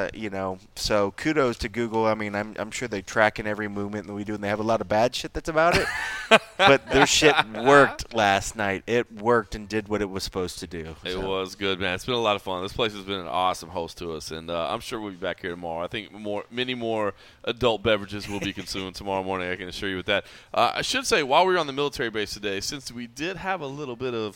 B: so kudos to Google. I mean, I'm sure they track in every movement that we do, and they have a lot of bad shit that's about it. But their shit worked last night. It worked and did what it was supposed to do.
A: It was good, man. It's been a lot of fun. This place has been an awesome host to us, and I'm sure we'll be back here tomorrow. I think many more adult beverages will be consumed tomorrow morning. I can assure you with that. I should say, while we were on the military base today, since we did have a little bit of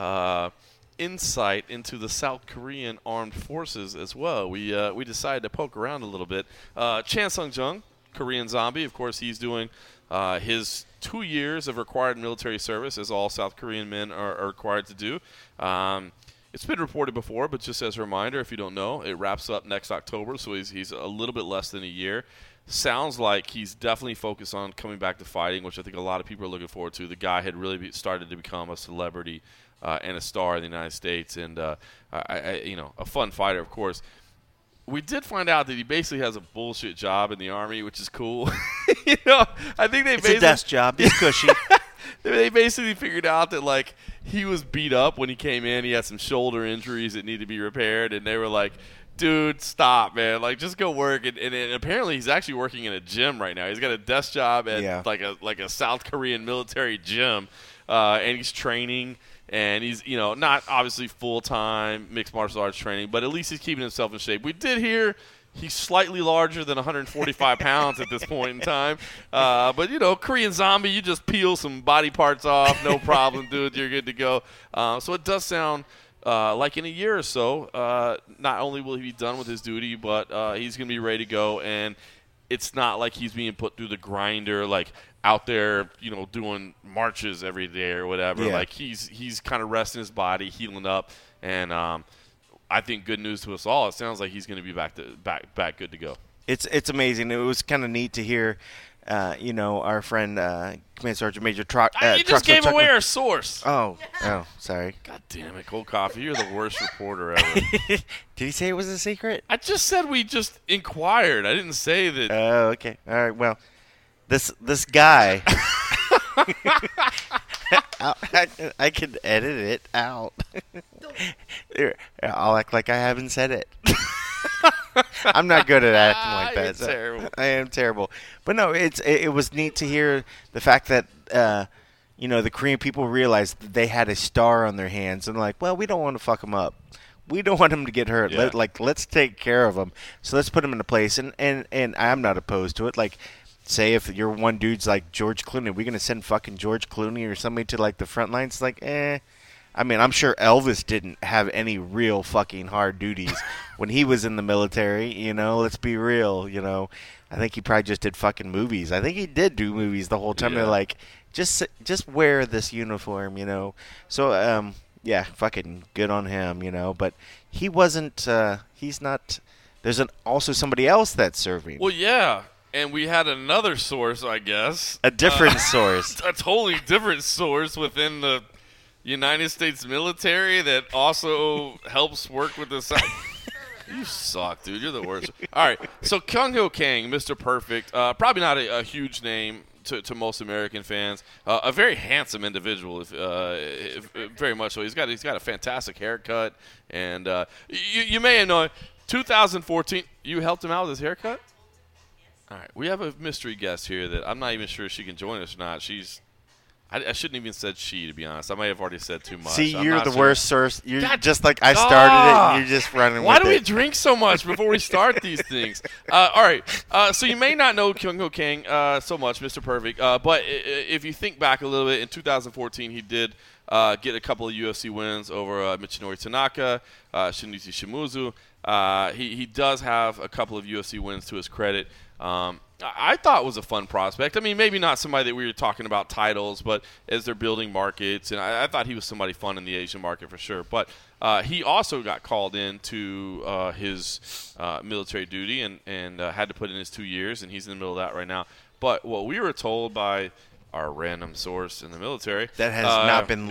A: insight into the South Korean armed forces as well, we decided to poke around a little bit. Chan Sung-jung, Korean Zombie, of course, he's doing his 2 years of required military service, as all South Korean men are required to do. It's been reported before, but just as a reminder, if you don't know, it wraps up next October, so he's a little bit less than a year. Sounds like he's definitely focused on coming back to fighting, which I think a lot of people are looking forward to. The guy had really started to become a celebrity and a star in the United States, and a fun fighter, of course. We did find out that he basically has a bullshit job in the Army, which is cool. I think
B: it's a desk job. It's cushy.
A: They basically figured out that, like, he was beat up when he came in. He had some shoulder injuries that needed to be repaired, and they were like, dude, stop, man. Like, just go work. And apparently he's actually working in a gym right now. He's got a desk job at like a South Korean military gym, and he's training. And he's, not obviously full-time mixed martial arts training, but at least he's keeping himself in shape. We did hear he's slightly larger than 145 pounds at this point in time. But, Korean Zombie, you just peel some body parts off, no problem, dude. You're good to go. So it does sound like in a year or so, not only will he be done with his duty, but he's going to be ready to go. And it's not like he's being put through the grinder, like out there, doing marches every day or whatever.
B: Yeah.
A: Like he's kind of resting his body, healing up, and I think good news to us all. It sounds like he's going to be back good to go.
B: It's amazing. It was kind of neat to hear. Our friend Command Sergeant Major
A: you just gave away our source.
B: Oh, sorry.
A: God damn it, Cold Coffee. You're the worst reporter ever.
B: Did he say it was a secret?
A: I just said we just inquired. I didn't say that.
B: Oh, okay. All right. Well, this guy. I could edit it out. I'll act like I haven't said it. I'm not good at acting like that.
A: You're terrible.
B: I am terrible. But no, it was neat to hear the fact that the Korean people realized that they had a star on their hands and like, well, we don't want to fuck him up. We don't want him to get hurt.
A: Yeah.
B: Let's take care of him. So let's put him into place. And I'm not opposed to it. Like, say if your one dude's like George Clooney, we're gonna send fucking George Clooney or somebody to like the front lines. It's like, I mean, I'm sure Elvis didn't have any real fucking hard duties when he was in the military, let's be real, I think he probably just did fucking movies. I think he did do movies the whole time.
A: Yeah.
B: They're like, just wear this uniform, So, fucking good on him, but he wasn't, he's not, there's also somebody else that's serving.
A: Well, yeah. And we had another source, I guess.
B: A different source.
A: A totally different source within the United States military that also helps work with the You suck, dude. You're the worst. All right. So Kyung Ho Kang, Mr. Perfect, probably not a huge name to most American fans. A very handsome individual, if very much so. He's got a fantastic haircut, and you may have known 2014. You helped him out with his haircut. All right, we have a mystery guest here that I'm not even sure she can join us or not. I shouldn't even said she, to be honest. I might have already said too much.
B: See,
A: I'm
B: you're
A: not
B: the
A: sure.
B: worst source. You're
A: God,
B: just like I started it, and you're just running
A: Why
B: with
A: do we
B: it.
A: drink so much before we start these things? All right, so you may not know Kyung Ho Kang so much, Mr. Perfect, but if you think back a little bit, in 2014 he did get a couple of UFC wins over Michinori Tanaka, Shinichi Shimuzu. He does have a couple of UFC wins to his credit. I thought it was a fun prospect. I mean, maybe not somebody that we were talking about titles, but as they're building markets, and I thought he was somebody fun in the Asian market for sure. But he also got called into his military duty and had to put in his 2 years, and he's in the middle of that right now. But what we were told by our random source in the military
B: That has not been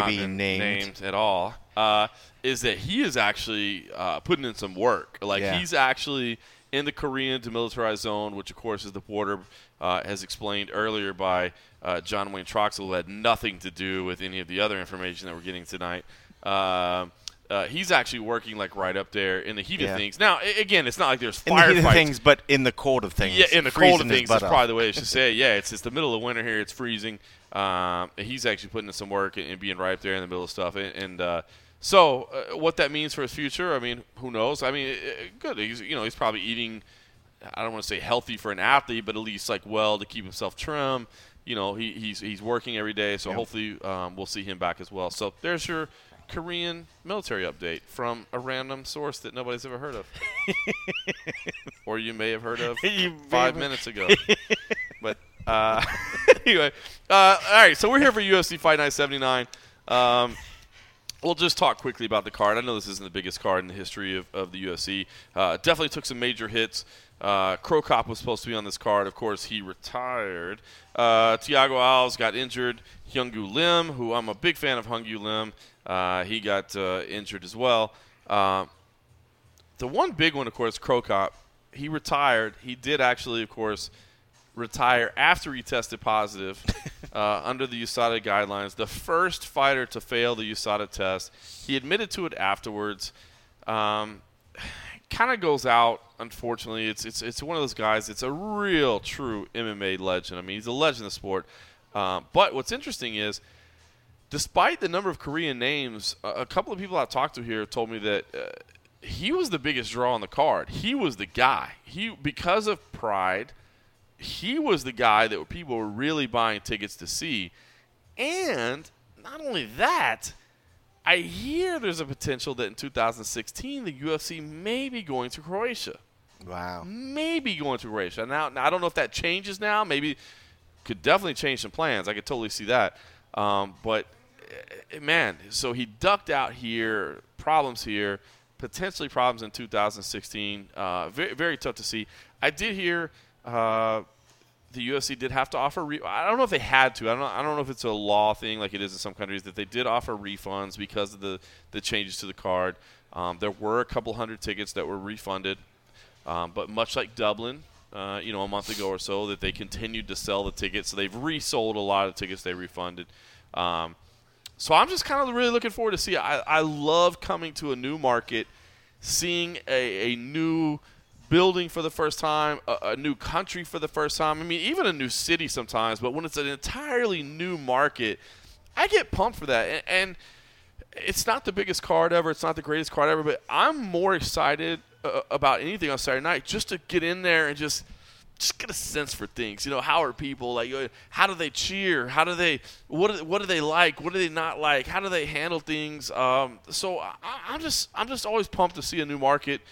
A: named at all is that he is actually putting in some work. Like he's actually in the Korean demilitarized zone, which of course is the border, as explained earlier by John Wayne Troxel, who had nothing to do with any of the other information that we're getting tonight. He's actually working like right up there in the heat of things. Now, again, it's not like there's
B: in the heat of
A: firefights.
B: things, but in the cold of things.
A: Yeah, in the
B: freezing
A: cold of
B: his
A: things
B: butt
A: is
B: off.
A: probably the way I should say it. Yeah, it's the middle of winter here. It's freezing. He's actually putting in some work and being right up there in the middle of stuff. So what that means for his future, I mean, who knows? I mean, good. He's probably eating, I don't want to say healthy for an athlete, but at least like well to keep himself trim. He's working every day, so hopefully we'll see him back as well. So there's your Korean military update from a random source that nobody's ever heard of. Or you may have heard of 5 minutes ago. But anyway, all right, so we're here for UFC Fight Night 79. We'll just talk quickly about the card. I know this isn't the biggest card in the history of the UFC. Definitely took some major hits. Cro Cop was supposed to be on this card. Of course, he retired. Thiago Alves got injured. Hyung-Gu Lim, who I'm a big fan of Hyung-Gu Lim, he got injured as well. The one big one, of course, Cro Cop, he retired. He did actually, of course, retire after he tested positive under the USADA guidelines. The first fighter to fail the USADA test. He admitted to it afterwards. Kind of goes out, unfortunately. It's one of those guys. It's a real, true MMA legend. I mean, he's a legend of the sport. But what's interesting is, despite the number of Korean names, a couple of people I've talked to here told me that he was the biggest draw on the card. He was the guy. Because of pride, he was the guy that people were really buying tickets to see. And not only that, I hear there's a potential that in 2016 the UFC may be going to Croatia.
B: Wow.
A: Maybe going to Croatia. Now I don't know if that changes now. Maybe could definitely change some plans. I could totally see that. But, man, so he ducked out here, problems here, potentially problems in 2016. Very, very tough to see. I did hear the UFC did have to offer I don't know if they had to. I don't know if it's a law thing like it is in some countries that they did offer refunds because of the changes to the card. There were a couple hundred tickets that were refunded. But much like Dublin, a month ago or so, that they continued to sell the tickets. So they've resold a lot of tickets they refunded. So I'm just kind of really looking forward to see. I love coming to a new market, seeing a new building for the first time, a new country for the first time. I mean, even a new city sometimes. But when it's an entirely new market, I get pumped for that. And it's not the biggest card ever. It's not the greatest card ever. But I'm more excited about anything on Saturday night just to get in there and just get a sense for things. How are people like? How do they cheer? How do they? What do they like? What do they not like? How do they handle things? So I'm just always pumped to see a new market.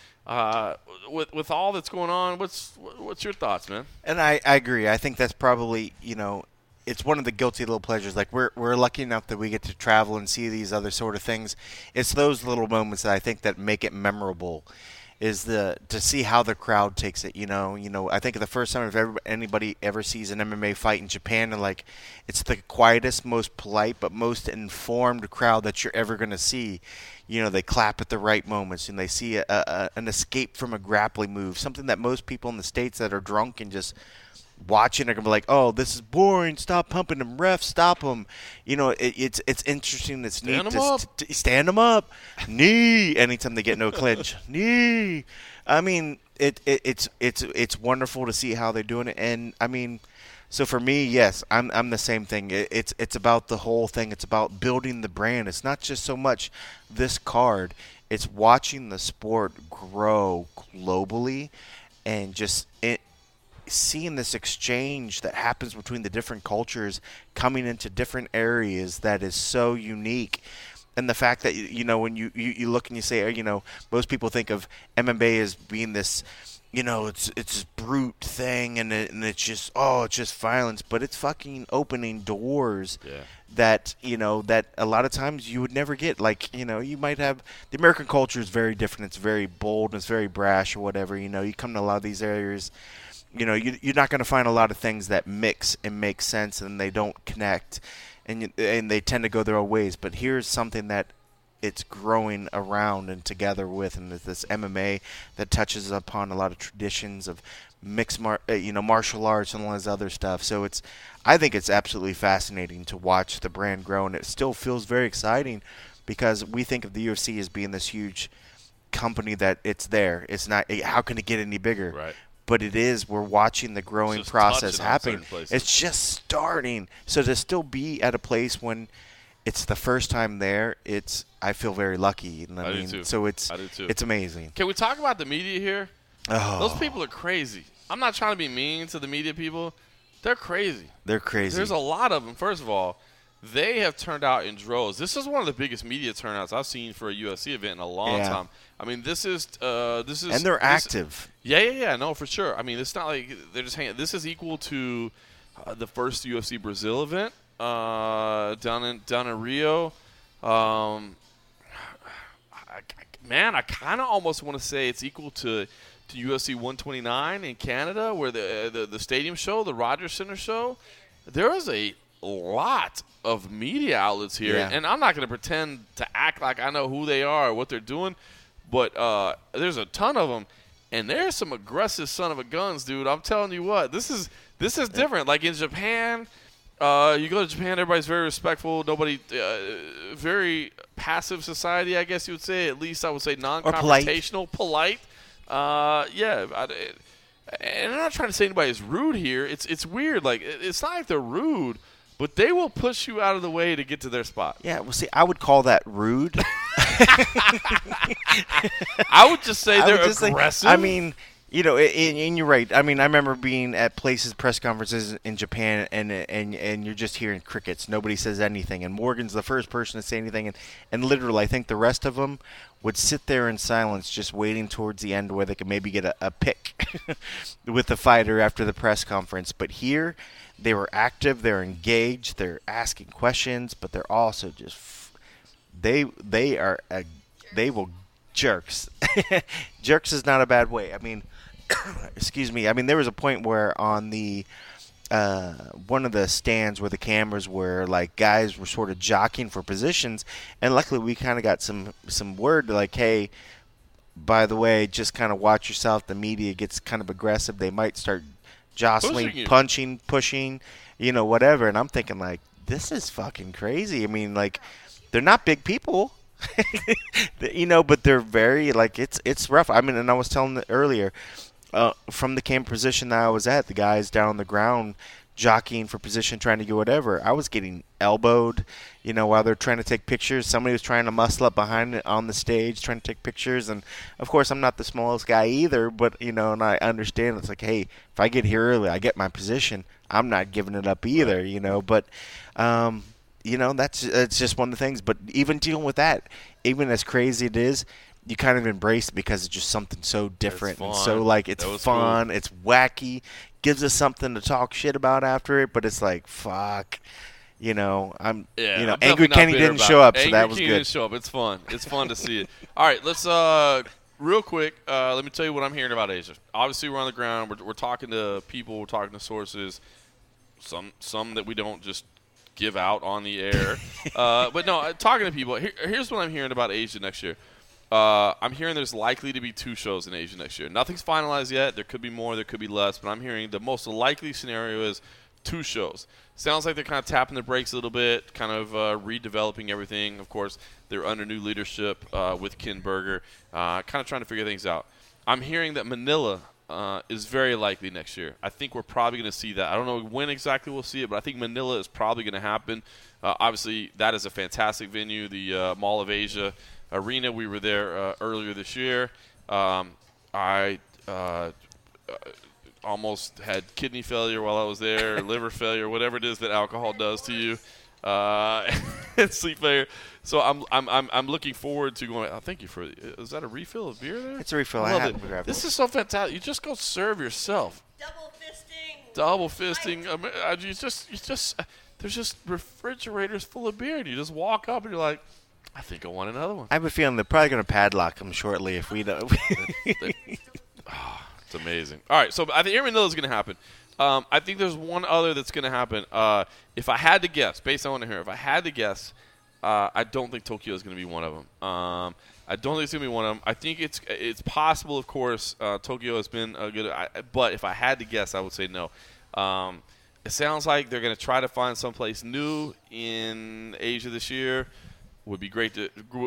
A: With all that's going on, what's your thoughts, man?
B: And I agree. I think that's probably it's one of the guilty little pleasures. Like we're lucky enough that we get to travel and see these other sort of things. It's those little moments that I think that make it memorable. Is to see how the crowd takes it. I think the first time if anybody ever sees an MMA fight in Japan, and like it's the quietest, most polite, but most informed crowd that you're ever going to see. They clap at the right moments, and they see an escape from a grappling move, something that most people in the States that are drunk and just watching are going to be like, oh, this is boring, stop pumping them, ref, stop them. It's interesting. It's neat to stand them up, knee, anytime they get no clinch, knee. I mean, it's wonderful to see how they're doing it. And, I mean, so for me, yes, I'm the same thing. It's about the whole thing. It's about building the brand. It's not just so much this card. It's watching the sport grow globally and just seeing this exchange that happens between the different cultures coming into different areas that is so unique. And the fact that, when you look and you say, most people think of MMA as being this, it's this brute thing and it's just violence, but it's fucking opening doors that, that a lot of times you would never get. Like, you might have, the American culture is very different. It's very bold and it's very brash or whatever. You come to a lot of these areas, you're not going to find a lot of things that mix and make sense and they don't connect and they tend to go their own ways. But here's something that it's growing around and together with, and this MMA that touches upon a lot of traditions of mixed martial arts and all this other stuff. So I think it's absolutely fascinating to watch the brand grow, and it still feels very exciting because we think of the UFC as being this huge company that it's there. It's not, how can it get any bigger?
A: Right.
B: But it is. We're watching the growing process happen. It's just starting. So to still be at a place when it's the first time there, I feel very lucky.
A: I do too.
B: So
A: I do too.
B: It's amazing.
A: Can we talk about the media here?
B: Oh.
A: Those people are crazy. I'm not trying to be mean to the media people. They're crazy.
B: They're crazy.
A: There's a lot of them. First of all, they have turned out in droves. This is one of the biggest media turnouts I've seen for a UFC event in a long time. I mean, this is, and
B: they're active.
A: Yeah. No, for sure. I mean, it's not like they're just hanging. This is equal to the first UFC Brazil event down in Rio. I kind of almost want to say it's equal to UFC 129 in Canada, where the stadium show, the Rogers Center show. There is a lot of media outlets here, and I'm not going to pretend to act like I know who they are or what they're doing, but there's a ton of them, and there's some aggressive son of a guns, dude. I'm telling you what, this is different. Like in Japan, you go to Japan, everybody's very respectful. Nobody, very passive society, I guess you would say. At least I would say non-confrontational, polite. And I'm not trying to say anybody's rude here. It's weird. Like it's not like they're rude, but they will push you out of the way to get to their spot.
B: Yeah, well, see, I would call that rude.
A: I would just say they're aggressive.
B: I mean, You know, and you're right. I mean, I remember being at places, press conferences in Japan, and you're just hearing crickets. Nobody says anything, and Morgan's the first person to say anything, and literally, I think the rest of them would sit there in silence, just waiting towards the end where they could maybe get a pick with the fighter after the press conference. But here, they were active, they're engaged, they're asking questions, but they're also just they will jerks. Jerks is not a bad way. I mean. Excuse me. I mean, there was a point where on the one of the stands where the cameras were, like, guys were sort of jockeying for positions, and luckily we kind of got some word like, hey, by the way, just kind of watch yourself. The media gets kind of aggressive. They might start jostling, punching, pushing, whatever. And I'm thinking, like, this is fucking crazy. I mean, like, they're not big people. But they're very, like, it's rough. I mean, and I was telling earlier, from the camp position that I was at, the guys down on the ground jockeying for position, trying to get whatever, I was getting elbowed, while they're trying to take pictures. Somebody was trying to muscle up behind it on the stage, trying to take pictures. And, of course, I'm not the smallest guy either, but, and I understand. It's like, hey, if I get here early, I get my position, I'm not giving it up either, But, it's just one of the things. But even dealing with that, even as crazy it is, you kind of embrace it because it's just something so different. And so, like, it's fun, cool. It's wacky, gives us something to talk shit about after it, but it's like, fuck. I'm Angry Kenny didn't show up, so that was good. Angry Kenny
A: didn't show up. It's fun. It's fun to see it. All right, let's real quick, let me tell you what I'm hearing about Asia. Obviously, we're on the ground. We're talking to people. We're talking to sources, some that we don't just give out on the air. But no, talking to people, here's what I'm hearing about Asia next year. I'm hearing there's likely to be 2 shows in Asia next year. Nothing's finalized yet. There could be more, there could be less, but I'm hearing the most likely scenario is 2 shows. Sounds like they're kind of tapping the brakes a little bit, kind of redeveloping everything. Of course, they're under new leadership with Ken Berger, kind of trying to figure things out. I'm hearing that Manila is very likely next year. I think we're probably going to see that. I don't know when exactly we'll see it, but I think Manila is probably going to happen. Obviously, that is a fantastic venue, the Mall of Asia Arena. We were there earlier this year. I almost had kidney failure while I was there, liver failure, whatever it is that alcohol does to you, and sleep failure. So I'm looking forward to going. Thank you for. Is that a refill of beer there?
B: It's a refill. I had to grab
A: this is so fantastic. You just go serve yourself. Double fisting. You just there's just refrigerators full of beer, and you just walk up and you're like, I think I want another one.
B: I have a feeling they're probably going to padlock them shortly if we don't.
A: It's amazing. All right, so I think Manila is going to happen. I think there's one other that's going to happen. If I had to guess, based on what I hear, if I had to guess, I don't think Tokyo is going to be one of them. I don't think it's going to be one of them. I think it's possible, of course. Tokyo has been a good, but if I had to guess, I would say no. It sounds like they're going to try to find someplace new in Asia this year. Would be great.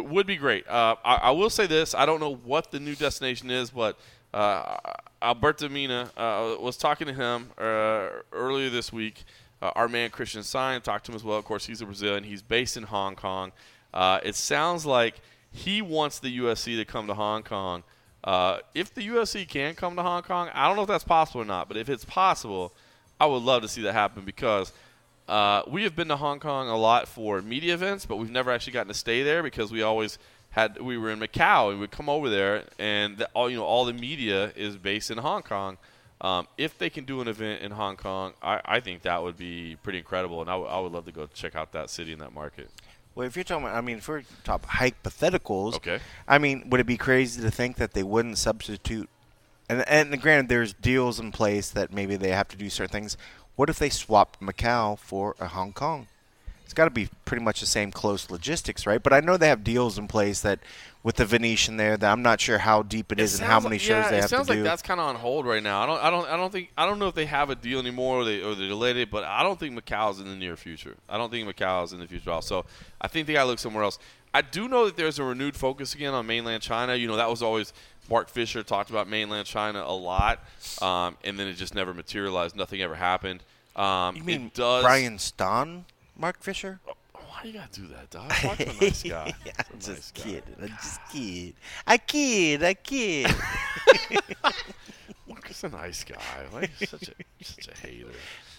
A: I will say this. I don't know what the new destination is, but Alberto Mina was talking to him earlier this week. Our man Christian Stein talked to him as well. Of course, he's a Brazilian. He's based in Hong Kong. It sounds like he wants the UFC to come to Hong Kong. If the UFC can come to Hong Kong, I don't know if that's possible or not, but if it's possible, I would love to see that happen because we have been to Hong Kong a lot for media events, but we've never actually gotten to stay there because we always we were in Macau and we'd come over there, and all the media is based in Hong Kong. If they can do an event in Hong Kong, I think that would be pretty incredible, and I would love to go check out that city and that market.
B: Well, if you're talking about, if we're talking hypotheticals,
A: okay.
B: Would it be crazy to think that they wouldn't substitute? And granted, there's deals in place that maybe they have to do certain things. What if they swapped Macau for a Hong Kong? It's got to be pretty much the same close logistics, right? But I know they have deals in place that with the Venetian there that I'm not sure how deep it is and how many shows they have to do.
A: It sounds like that's kind of on hold right now. I don't know if they have a deal anymore or they delayed it, but I don't think Macau's in the near future. I don't think Macau's in the future at all. So I think they got to look somewhere else. I do know that there's a renewed focus again on mainland China. That was always Mark Fisher talked about mainland China a lot, and then it just never materialized. Nothing ever happened.
B: You mean Brian Stahn, Mark Fisher?
A: Why you gotta do that, dog? Talk to a nice guy.
B: I'm just kidding. I kid.
A: He's a nice guy. Why is he such a hater?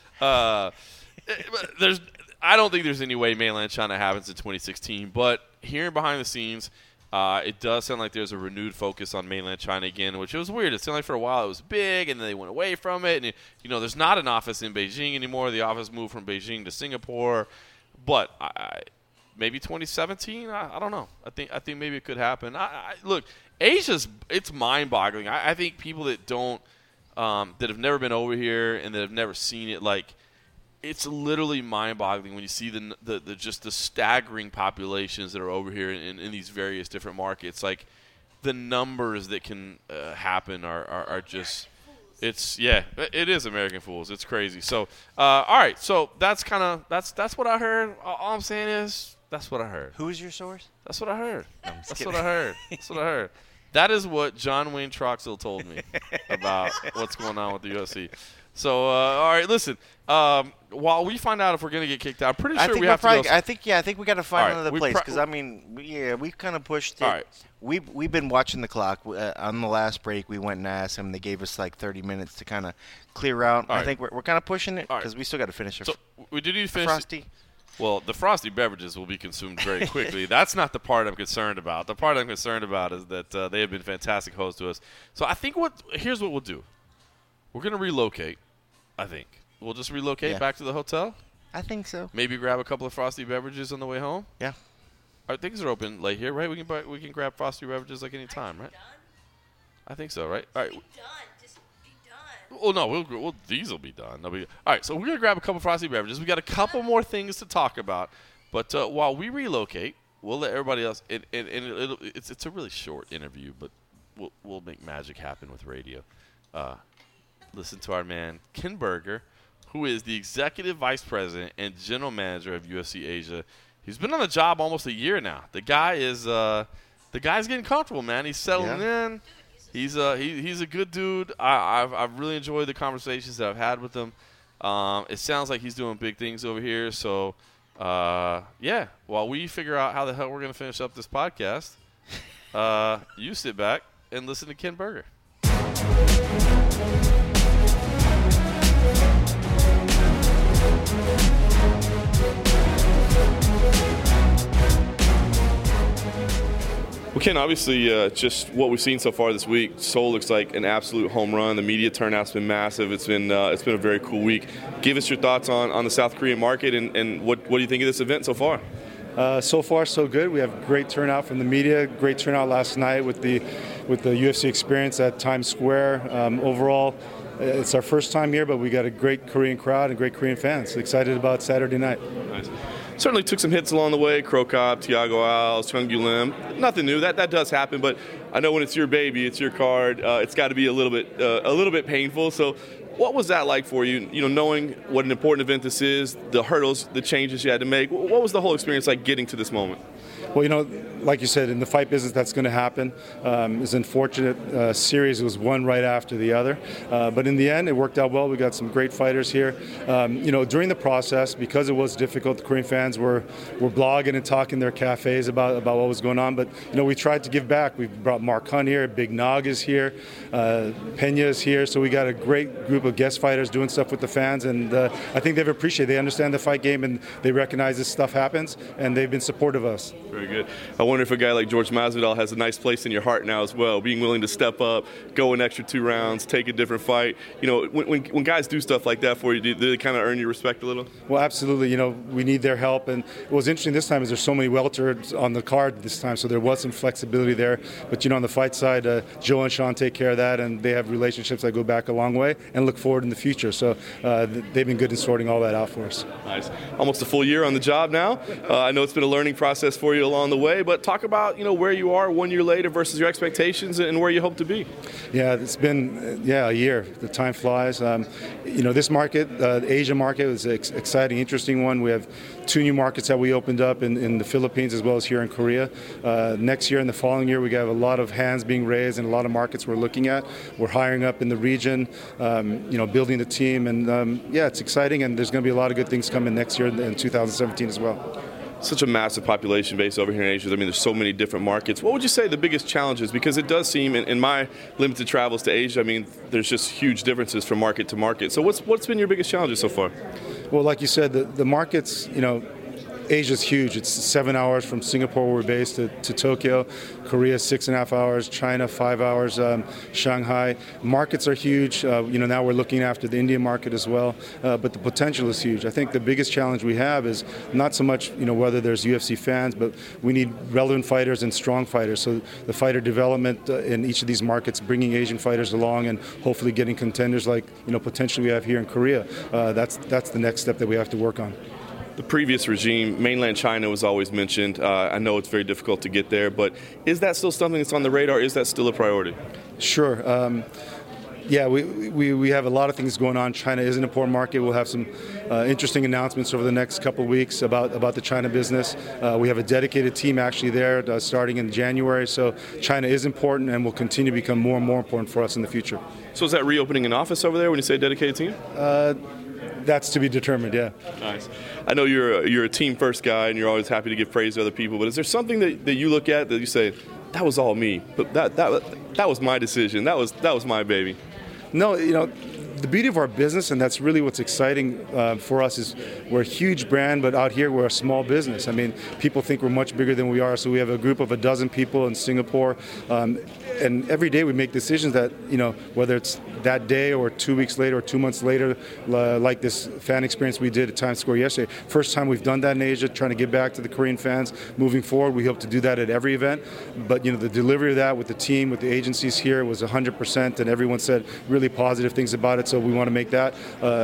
A: But I don't think there's any way mainland China happens in 2016. But hearing behind the scenes, it does sound like there's a renewed focus on mainland China again, which was weird. It sounded like for a while it was big, and then they went away from it. And there's not an office in Beijing anymore. The office moved from Beijing to Singapore. But maybe 2017. I don't know. I think maybe it could happen. Look, Asia's it's mind-boggling. I think people that don't that have never been over here and that have never seen it, like, it's literally mind-boggling when you see the just the staggering populations that are over here in these various different markets. Like, the numbers that can happen are just – it is American Fools. It's crazy. So, all right. So that's what I heard. All I'm saying is that's what I heard.
B: Who's your source?
A: That's what I heard.
B: That's
A: what I heard. That's what I heard. That is what John Wayne Troxell told me about what's going on with the UFC. So, all right, listen. While we find out if we're going to get kicked out, I'm pretty sure we have to go.
B: I think we got to find another place because we kind of pushed it.
A: All right.
B: We've been watching the clock. On the last break, we went and asked them. They gave us like 30 minutes to kind of clear out.
A: All
B: I
A: right.
B: think we're kind of pushing it
A: All
B: because
A: right.
B: we still got to finish it.
A: So we do need to finish
B: Frosty.
A: Well, the frosty beverages will be consumed very quickly. That's not the part I'm concerned about. The part I'm concerned about is that they have been fantastic hosts to us. So I think here's what we'll do. We're going to relocate, I think. We'll just relocate back to the hotel.
B: I think so.
A: Maybe grab a couple of frosty beverages on the way home.
B: Yeah.
A: Our things are open late here, right? We can grab frosty beverages like any time, right?
C: Done?
A: I think so, right? All right.
C: Be done. Just be done.
A: Well, no, these will be done. All right, so we're going to grab a couple frosty beverages. We got a couple more things to talk about. But while we relocate, we'll let everybody else. It's a really short interview, but we'll make magic happen with radio. Listen to our man, Ken Berger, who is the Executive Vice President and General Manager of UFC Asia. He's been on the job almost a year now. The guy's getting comfortable, man. He's settling in. He's a good dude. I've really enjoyed the conversations that I've had with him. It sounds like he's doing big things over here. So, while we figure out how the hell we're going to finish up this podcast, you sit back and listen to Ken Berger. Well, Ken, obviously, just what we've seen so far this week, Seoul looks like an absolute home run. The media turnout's been massive. It's been a very cool week. Give us your thoughts on the South Korean market and what do you think of this event so far?
F: So far, so good. We have great turnout from the media. Great turnout last night with the UFC experience at Times Square. Overall, it's our first time here, but we got a great Korean crowd and great Korean fans. Excited about Saturday night.
A: Nice. Certainly took some hits along the way. Cro Cop, Thiago Alves, Chung-Yu Lim. Nothing new. That does happen, but I know when it's your baby, it's your card. It's got to be a little bit painful. So, what was that like for you? Knowing what an important event this is, the hurdles, the changes you had to make. What was the whole experience like getting to this moment?
F: Well, like you said, in the fight business, that's going to happen. It's unfortunate. Series was one right after the other. But in the end, it worked out well. We got some great fighters here. During the process, because it was difficult, the Korean fans were blogging and talking in their cafes about what was going on. But, we tried to give back. We brought Mark Hunt here. Big Nog is here. Pena is here. So we got a great group of guest fighters doing stuff with the fans. And I think they've appreciated it. They understand the fight game, and they recognize this stuff happens, and they've been supportive of us.
A: Very good. I wonder if a guy like George Masvidal has a nice place in your heart now as well, being willing to step up, go an extra 2 rounds, take a different fight. When guys do stuff like that for you, do they kind of earn your respect a little?
F: Well, absolutely. We need their help. And what was interesting this time is there's so many welters on the card this time, so there was some flexibility there. But, on the fight side, Joe and Sean take care of that, and they have relationships that go back a long way and look forward in the future. So they've been good in sorting all that out for us.
A: Nice. Almost a full year on the job now. I know it's been a learning process for you along the way, but talk about where you are 1 year later versus your expectations and where you hope to be.
F: Yeah, it's been a year. The time flies. This market, the Asia market, is an exciting, interesting one. We have 2 new markets that we opened up in the Philippines as well as here in Korea. Next year and the following year, we have a lot of hands being raised and a lot of markets we're looking at. We're hiring up in the region, building the team, and it's exciting. And there's going to be a lot of good things coming next year in 2017 as well.
G: such a massive population base over here in Asia. I mean, there's so many different markets. What would you say the biggest challenge is? Because it does seem, in my limited travels to Asia, I mean, there's just huge differences from market to market. So what's been your biggest challenges so far?
F: Well, like you said, the markets, Asia's huge. It's 7 hours from Singapore, where we're based, to Tokyo. Korea, 6.5 hours. China, 5 hours. Shanghai. Markets are huge. Now we're looking after the Indian market as well. But the potential is huge. I think the biggest challenge we have is not so much, whether there's UFC fans, but we need relevant fighters and strong fighters. So the fighter development in each of these markets, bringing Asian fighters along and hopefully getting contenders like, potentially we have here in Korea. That's the next step that we have to work on.
G: The previous regime, mainland China was always mentioned. I know it's very difficult to get there, but is that still something that's on the radar? Is that still a priority?
F: Sure. We have a lot of things going on. China is an important market. We'll have some interesting announcements over the next couple of weeks about the China business. We have a dedicated team actually there starting in January. So China is important and will continue to become more and more important for us in the future.
G: So is that reopening an office over there when you say dedicated team?
F: That's to be determined, yeah.
G: Nice. I know you're a team first guy and you're always happy to give praise to other people, but is there something that you look at that you say, that was all me, but that was my decision, that was my baby?
F: No, the beauty of our business, and that's really what's exciting for us, is we're a huge brand, but out here we're a small business. I mean, people think we're much bigger than we are, so we have a group of 12 people in Singapore, and every day we make decisions that, whether it's that day or 2 weeks later or 2 months later, like this fan experience we did at Times Square yesterday. First time we've done that in Asia, trying to get back to the Korean fans. Moving forward, we hope to do that at every event. But, the delivery of that with the team, with the agencies here was 100%, and everyone said really positive things about it. So we want to make that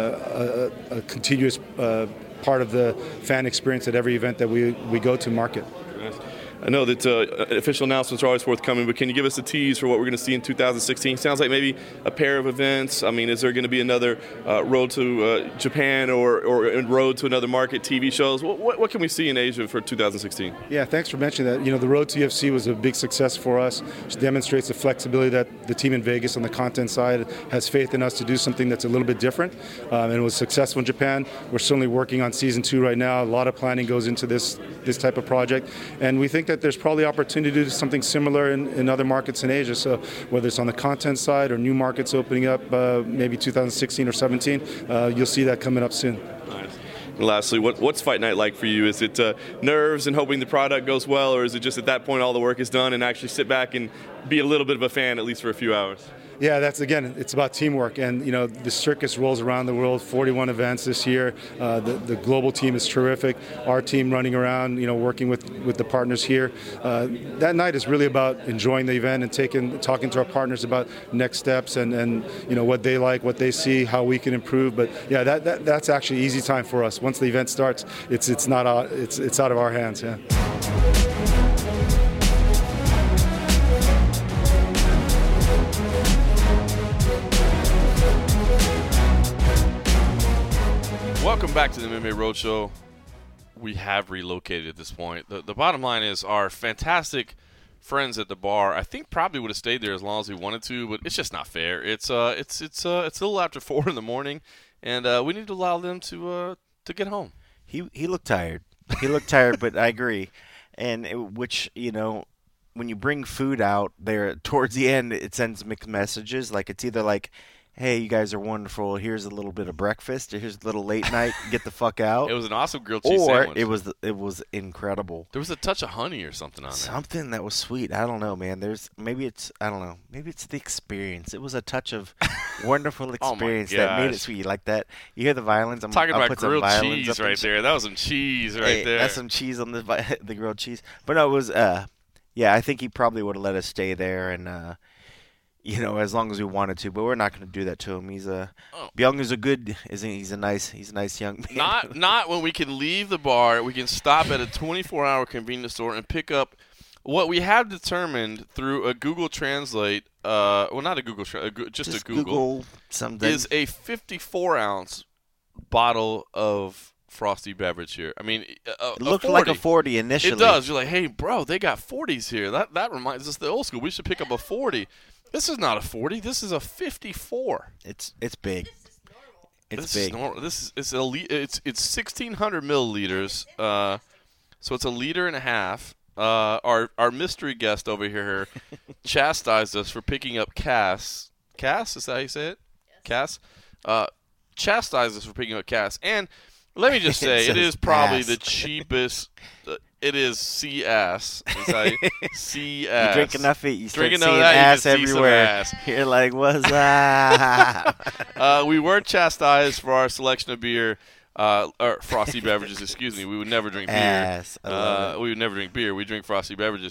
F: a continuous part of the fan experience at every event that we go to market.
G: I know that official announcements are always forthcoming, but can you give us a tease for what we're going to see in 2016? Sounds like maybe a pair of events. I mean, is there going to be another Road to Japan or Road to another market TV shows? What can we see in Asia for 2016?
F: Yeah, thanks for mentioning that. The Road to UFC was a big success for us, which demonstrates the flexibility that the team in Vegas on the content side has faith in us to do something that's a little bit different, and it was successful in Japan. We're certainly working on season 2 right now. A lot of planning goes into this type of project, and we think that there's probably opportunity to do something similar in other markets in Asia. So whether it's on the content side or new markets opening up, maybe 2016 or 17, you'll see that coming up soon.
G: Nice. And lastly, what's fight night like for you? Is it nerves and hoping the product goes well, or is it just at that point all the work is done and actually sit back and be a little bit of a fan at least for a few hours?
F: Yeah, it's about teamwork, and the circus rolls around the world. 41 events this year. The global team is terrific. Our team running around, working with the partners here. That night is really about enjoying the event and talking to our partners about next steps and what they like, what they see, how we can improve. But yeah, that's actually easy time for us. Once the event starts, it's out of our hands. Yeah.
A: Welcome back to the MMA Roadshow. We have relocated at this point. The bottom line is our fantastic friends at the bar, I think, probably would have stayed there as long as we wanted to, but it's just not fair. It's a little after 4 in the morning, and we need to allow them to get home.
B: He looked tired. He looked tired, but I agree. And when you bring food out there towards the end, it sends mixed messages. Like it's either like, hey, you guys are wonderful. Here's a little bit of breakfast. Here's a little late night. Get the fuck out.
A: It was an awesome grilled cheese sandwich.
B: Or it was incredible.
A: There was a touch of honey or something on there.
B: Something that was sweet. I don't know, man. Maybe it's the experience. It was a touch of wonderful experience that made it sweet. Like that. You hear the violins?
A: I'm talking about grilled cheese right there. That was some cheese right there.
B: That's some cheese on the grilled cheese. But no, it was. I think he probably would have let us stay there and. As long as we wanted to, but we're not going to do that to him. Byung is he's a nice young man.
A: Not when we can leave the bar, we can stop at a 24-hour convenience store and pick up what we have determined through a Google Translate, not a Google, just a Google something, is a 54-ounce bottle of frosty beverage here. I mean,
B: it looked like a 40 initially.
A: It does. You're like, hey, bro, they got 40s here. That reminds us of the old school. We should pick up a 40. This is not a 40. This is a 54.
B: It's big. It's
A: this
B: big.
A: Is normal. This is elite. It's 1,600 milliliters. So it's a liter and a half. Our mystery guest over here chastised us for picking up Cass. Cass, is that how you say it? Yes. Cass. Chastised us for picking up Cass. And let me just say, it is probably the cheapest. It is CS. CS.
B: You drink enough of it, you start
A: Drink
B: seeing
A: enough of that, you
B: ass
A: can see some
B: everywhere.
A: ass.
B: You're like, what's up?
A: We were chastised for our selection of beer, or frosty beverages. Excuse me. We would never drink beer.
B: Ass. I love it.
A: We would never drink beer. We drink frosty beverages.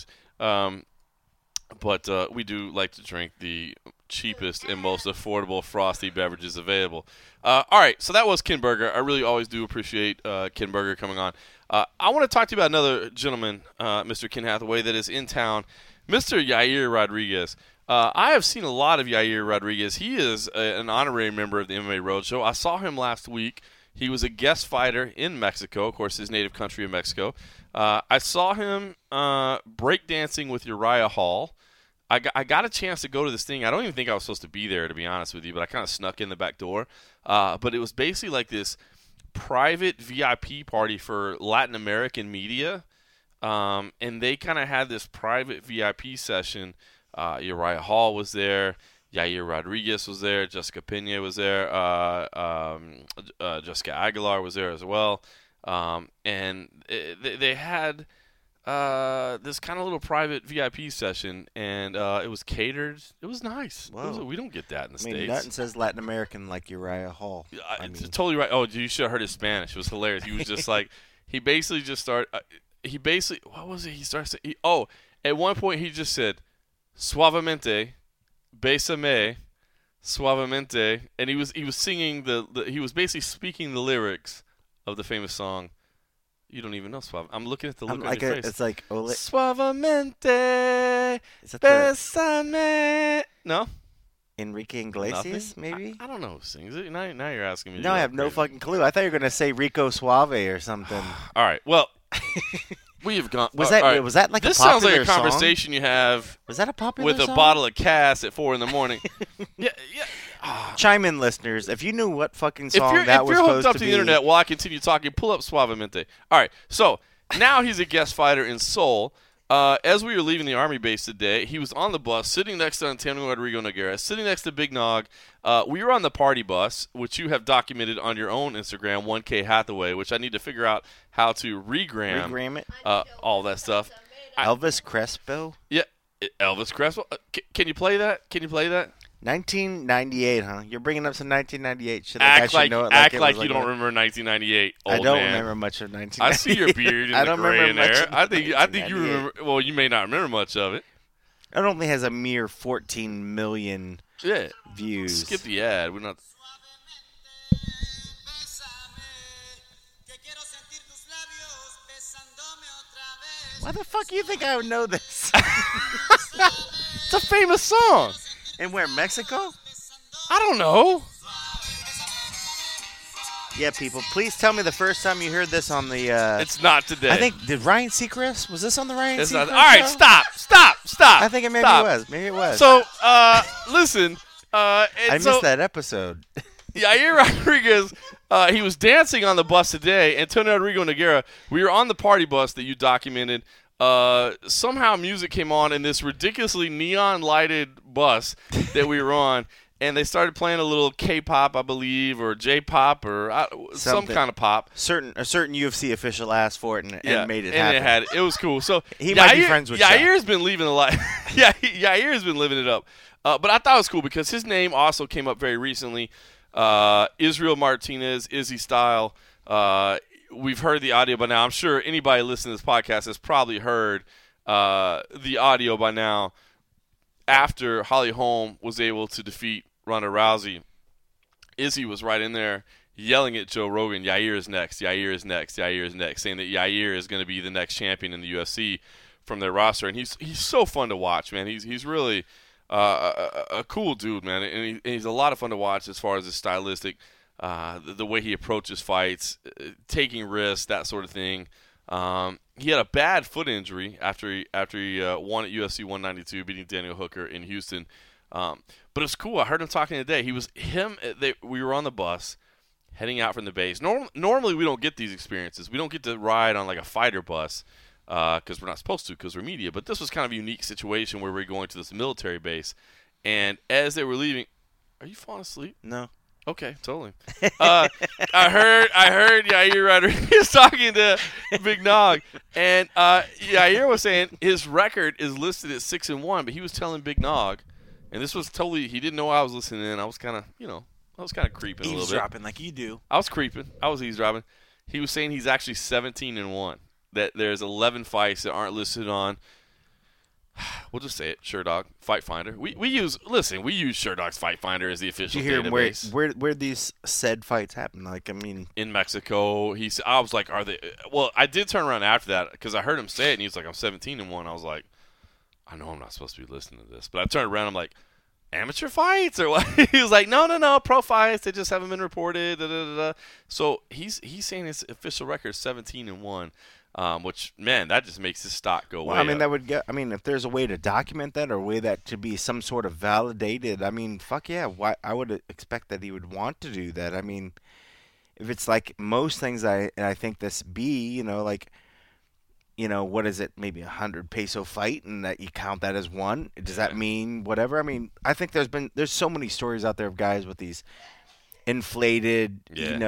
A: But we do like to drink the cheapest and most affordable frosty beverages available. All right, so that was Ken Berger. I really always do appreciate Ken Berger coming on. I want to talk to you about another gentleman, Mr. Ken Hathaway, that is in town, Mr. Yair Rodriguez. I have seen a lot of Yair Rodriguez. He is an honorary member of the MMA Roadshow. I saw him last week. He was a guest fighter in Mexico, of course, his native country of Mexico. I saw him breakdancing with Uriah Hall. I got a chance to go to this thing. I don't even think I was supposed to be there, to be honest with you, but I kind of snuck in the back door. But it was basically like this private VIP party for Latin American media, and they kind of had this private VIP session. Uriah Hall was there. Yair Rodriguez was there. Jessica Pena was there. Jessica Aguilar was there as well. And they had this kind of little private VIP session, and it was catered. It was nice.
B: Whoa.
A: We don't get that in the
B: I mean,
A: States.
B: nothing says Latin American like Uriah Hall.
A: It's totally right. Oh, you should have heard his Spanish. It was hilarious. He was just like, he basically just started, what was it? He started saying, at one point he just said, suavemente, besame, suavemente, and he was singing he was basically speaking the lyrics of the famous song. You don't even know Suave. I'm looking at the look on your face.
B: It's like
A: Suavemente,
B: Is that
A: besame. No?
B: Enrique Iglesias,
A: Nothing?
B: maybe?
A: I don't know who sings it. Now you're asking me.
B: No, I have no fucking clue. I thought you were gonna say Rico Suave or something.
A: All right. Well, we have gone.
B: Was
A: all
B: that
A: right.
B: was that like
A: This
B: a popular
A: sounds like a
B: song?
A: conversation you have
B: Was that a popular
A: with a
B: song?
A: bottle of Cass at 4 a.m. Yeah.
B: Chime in, listeners, if you knew what fucking
A: If
B: song
A: you're
B: that was
A: hooked
B: supposed
A: up
B: to
A: to
B: be.
A: the internet while I continue talking, pull up Suavemente. All right. So now he's a guest fighter in Seoul. As we were leaving the Army base today, he was on the bus, sitting next to Antonio Rodrigo Nogueira, sitting next to Big Nog. We were on the party bus, which you have documented on your own Instagram, 1K Hathaway, which I need to figure out how to
B: Regram it.
A: all that stuff.
B: Elvis Crespo?
A: Yeah, Elvis Crespo. Can you play that?
B: 1998, huh? You're bringing up some 1998 shit. Like I
A: Act
B: should
A: like,
B: know it
A: act
B: it
A: like
B: was
A: you don't remember 1998.
B: I
A: Old
B: don't
A: man.
B: remember much of 1998.
A: I see your beard
B: I
A: and the
B: don't
A: gray
B: remember
A: in
B: much
A: there.
B: of
A: I think you
B: 1998.
A: remember. Well, you may not remember much of it.
B: It only has a mere 14 million
A: Yeah.
B: views.
A: Skip the ad. We're not.
B: Why the fuck do you think I would know this?
A: It's a famous song.
B: And where, Mexico?
A: I don't know.
B: Yeah, people, please tell me the first time you heard this on the.
A: It's not today.
B: I think did Ryan Seacrest? Was this on the Ryan
A: it's
B: Seacrest?
A: not. All right,
B: show?
A: stop.
B: I think it maybe
A: stop.
B: was. Maybe it was.
A: So, listen.
B: I missed that episode.
A: Yair Rodriguez, he was dancing on the bus today. Antonio Rodrigo Nogueira, we were on the party bus that you documented. Somehow music came on in this ridiculously neon-lighted bus that we were on, and they started playing a little K-pop, I believe, or J-pop, or some
B: Something.
A: kind of pop.
B: A certain UFC official asked for it and made it happen.
A: And it was cool. So
B: He might be friends with Shaq.
A: Yair's been leaving the life. Yeah, Yair's been living it up. But I thought it was cool because his name also came up very recently. Israel Martinez, Izzy Style. We've heard the audio by now. I'm sure anybody listening to this podcast has probably heard the audio by now after Holly Holm was able to defeat Ronda Rousey. Izzy was right in there yelling at Joe Rogan, Yair is next, Yair is next, Yair is next, saying that Yair is going to be the next champion in the UFC from their roster. And he's so fun to watch, man. He's really a cool dude, man. And he's a lot of fun to watch as far as his stylistic, the way he approaches fights, taking risks, that sort of thing. He had a bad foot injury after he won at UFC 192, beating Daniel Hooker in Houston. But it's cool. I heard him talking today. We were on the bus. heading out from the base. Normally we don't get these experiences. We don't get to ride on like a fighter bus because we're not supposed to because we're media. But this was kind of a unique situation where we're going to this military base. And as they were leaving, are you falling asleep?
B: No.
A: Okay, totally. I heard Yair Rodriguez talking to Big Nog, and Yair was saying his record is listed at 6-1, but he was telling Big Nog, and this was totally, he didn't know I was listening in. I was kind of creeping a little bit.
B: Eavesdropping like you do.
A: I was creeping. I was eavesdropping. He was saying he's actually 17-1. That there's 11 fights that aren't listed on. We'll just say it, Sherdog Fight Finder. We use Sherdog's Fight Finder as the official
B: Did you hear
A: database.
B: where these said fights happen? Like, I mean,
A: In Mexico, I was like, are they? Well, I did turn around after that because I heard him say it, and he was like, I'm 17-1. I was like, I know I'm not supposed to be listening to this, but I turned around, I'm like, amateur fights or what? He was like, no, pro fights. They just haven't been reported. Da, da, da, da. So he's saying his official record is 17-1. Which, man, that just makes his stock go way
B: I mean,
A: up.
B: that would get. I mean, if there's a way to document that or a way that to be some sort of validated, I mean, fuck yeah, why I would expect that he would want to do that. I mean, if it's like most things, I think this be, like, what is it? Maybe 100 peso fight, and that you count that as one. Does that mean whatever? I mean, I think there's so many stories out there of guys with these inflated,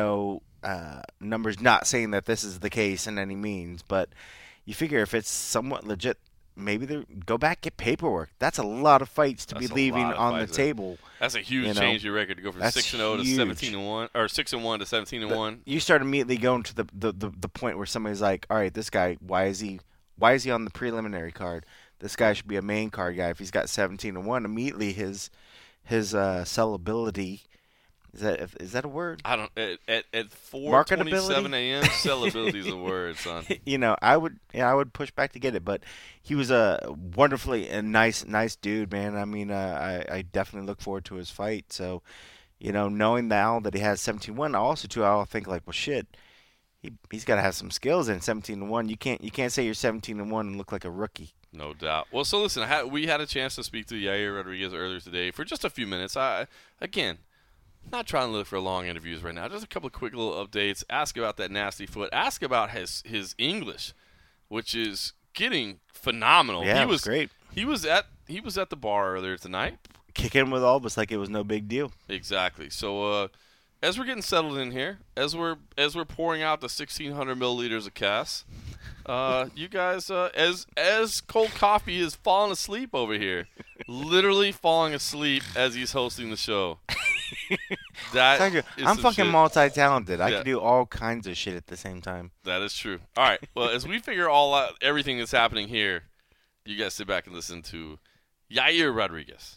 B: numbers, not saying that this is the case in any means, but you figure if it's somewhat legit, maybe they go back, get paperwork. That's a lot of fights to be leaving on the table.
A: That's a huge change in your record to go from 6-0 to 17-1, or 6-1 to 17-1.
B: You start immediately going to the point where somebody's like, all right, this guy, why is he on the preliminary card? This guy should be a main card guy. If he's got 17-1, immediately his sellability. Is that a word?
A: I don't. At 4:27 a.m., sellability is a word, son.
B: I would push back to get it, but he was a wonderfully nice dude, man. I mean, I definitely look forward to his fight. So, knowing now that he has 17-1, I'll think like, well, shit, he's got to have some skills in 17-1. You can't say you're 17-1 and look like a rookie.
A: No doubt. Well, so listen, we had a chance to speak to Yair Rodriguez earlier today for just a few minutes. Not trying to look for long interviews right now. Just a couple of quick little updates. Ask about that nasty foot. Ask about his English, which is getting phenomenal.
B: Yeah,
A: he was
B: great.
A: He was at the bar earlier tonight.
B: Kicking with Albus like it was no big deal.
A: Exactly. So as we're getting settled in here, as we're pouring out the 1,600 milliliters of Cass, you guys, as Cold Coffee is falling asleep over here, literally falling asleep as he's hosting the show.
B: I'm fucking multi-talented. I can do all kinds of shit at the same time.
A: That is true. All right. Well, as we figure all out everything that's happening here, you guys sit back and listen to Yair Rodriguez.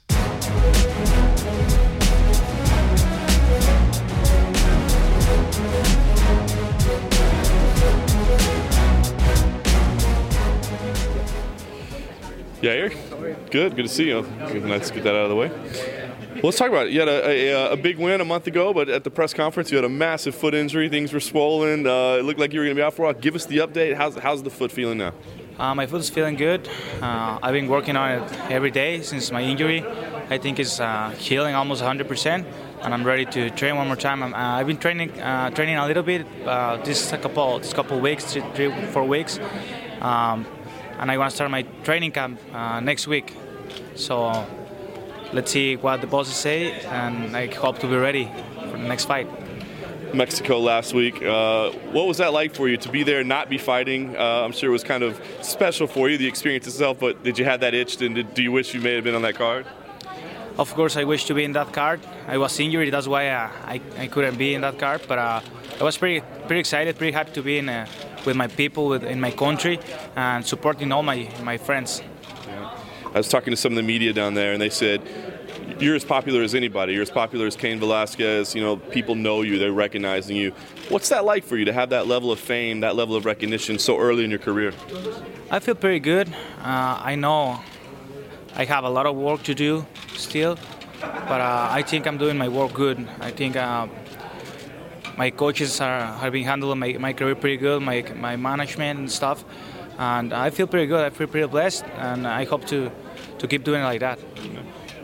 A: Yair, good to see you. Let's get that out of the way. Well, let's talk about it. You had a big win a month ago, but at the press conference, you had a massive foot injury. Things were swollen. It looked like you were going to be out for a while. Give us the update. How's the foot feeling now?
H: My foot's feeling good. I've been working on it every day since my injury. I think it's healing almost 100%, and I'm ready to train one more time. I've been training a little bit this couple weeks, 3-4 weeks, and I want to start my training camp next week. So let's see what the bosses say, and I hope to be ready for the next fight.
G: Mexico last week. What was that like for you to be there, not be fighting? I'm sure it was kind of special for you, the experience itself, but did you have that itch, and do you wish you may have been on that card?
H: Of course, I wish to be in that card. I was injured, that's why I couldn't be in that card, but I was pretty excited, pretty happy to be with my people, in my country, and supporting all my friends.
G: Yeah. I was talking to some of the media down there, and they said, you're as popular as anybody. You're as popular as Cain Velasquez. People know you. They're recognizing you. What's that like for you to have that level of fame, that level of recognition so early in your career?
H: I feel pretty good. I know I have a lot of work to do still, but I think I'm doing my work good. I think my coaches have been handling my career pretty good, my management and stuff, and I feel pretty good. I feel pretty blessed, and I hope to keep doing it like that.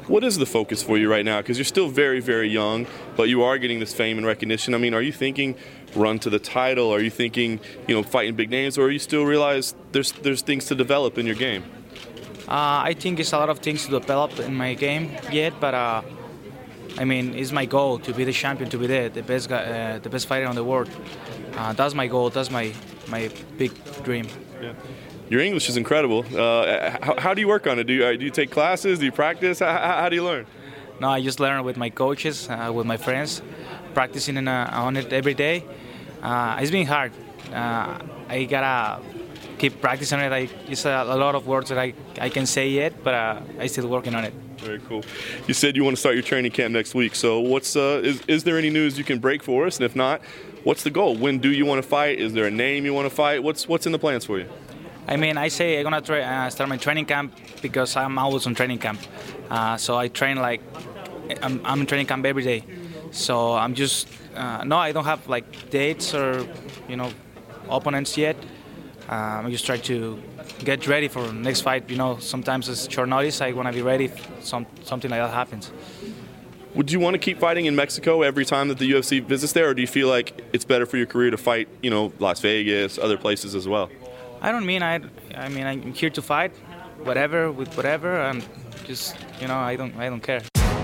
G: What is the focus for you right now? Because you're still very, very young, but you are getting this fame and recognition. I mean, are you thinking run to the title? Are you thinking, fighting big names? Or are you still realize there's things to develop in your game?
H: I think it's a lot of things to develop in my game yet, but it's my goal to be the champion, to be the best guy, the best fighter in the world. That's my goal. That's my big dream.
G: Yeah. Your English is incredible. How do you work on it? Do you take classes? Do you practice? How do you learn?
H: No, I just learn with my coaches, with my friends, practicing on it every day. It's been hard. I gotta keep practicing on it. It's a lot of words that I can say yet, but I'm still working on it.
G: Very cool. You said you want to start your training camp next week. So what's is there any news you can break for us? And if not, what's the goal? When do you want to fight? Is there a name you want to fight? What's in the plans for you?
H: I say I'm going to start my training camp because I'm always on training camp. So I train I'm in training camp every day. So I'm just, I don't have dates or, opponents yet. I just try to get ready for the next fight. Sometimes it's short notice. I want to be ready if something like that happens.
G: Would you want to keep fighting in Mexico every time that the UFC visits there, or do you feel like it's better for your career to fight, Las Vegas, other places as well?
H: I'm here to fight, whatever, and just, I don't care.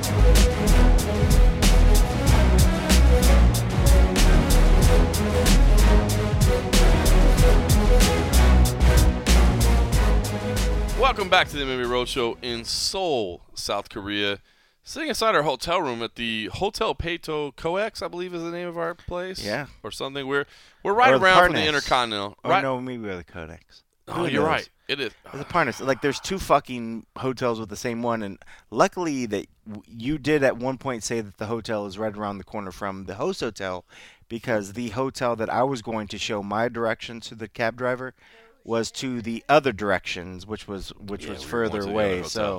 A: Welcome back to the MMA Roadshow in Seoul, South Korea. Sitting inside our hotel room at the Hotel Peito Coex, I believe is the name of our place.
B: Yeah.
A: Or something. We're right around from the Intercontinental.
B: Or no, maybe we're the Codex.
A: Oh, you're right. It is.
B: It's a Parnas. There's two fucking hotels with the same one, and luckily that you did at one point say that the hotel is right around the corner from the host hotel, because the hotel that I was going to show my direction to the cab driver was to the other directions, which was further away. So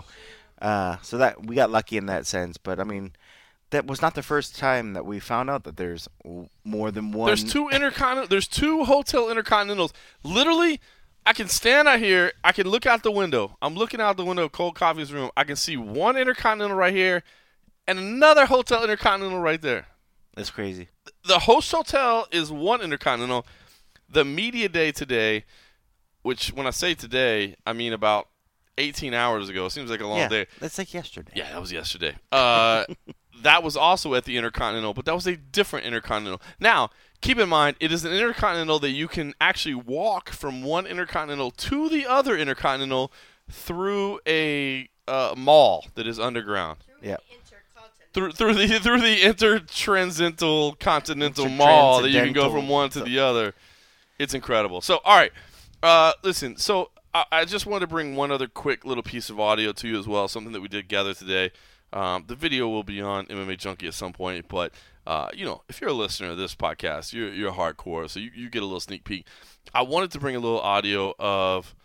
B: that we got lucky in that sense. But that was not the first time that we found out that there's more than one.
A: There's two hotel Intercontinentals. Literally, I can stand out here. I can look out the window. I'm looking out the window of Cold Coffee's room. I can see one Intercontinental right here and another hotel Intercontinental right there.
B: That's crazy.
A: The host hotel is one Intercontinental. The media day today, which when I say today, I mean about 18 hours ago. It seems like a long day.
B: That's like yesterday.
A: Yeah, that was yesterday. That was also at the Intercontinental, but that was a different Intercontinental. Now, keep in mind, it is an Intercontinental that you can actually walk from one Intercontinental to the other Intercontinental through a mall that is underground.
B: Yeah.
A: Through the Intertranscendental Continental Mall that you can go from one to the other. It's incredible. So, all right. Listen, so I just wanted to bring one other quick little piece of audio to you as well, something that we did gather today. The video will be on MMA Junkie at some point, but if you're a listener of this podcast, you're hardcore, so you get a little sneak peek. I wanted to bring a little audio of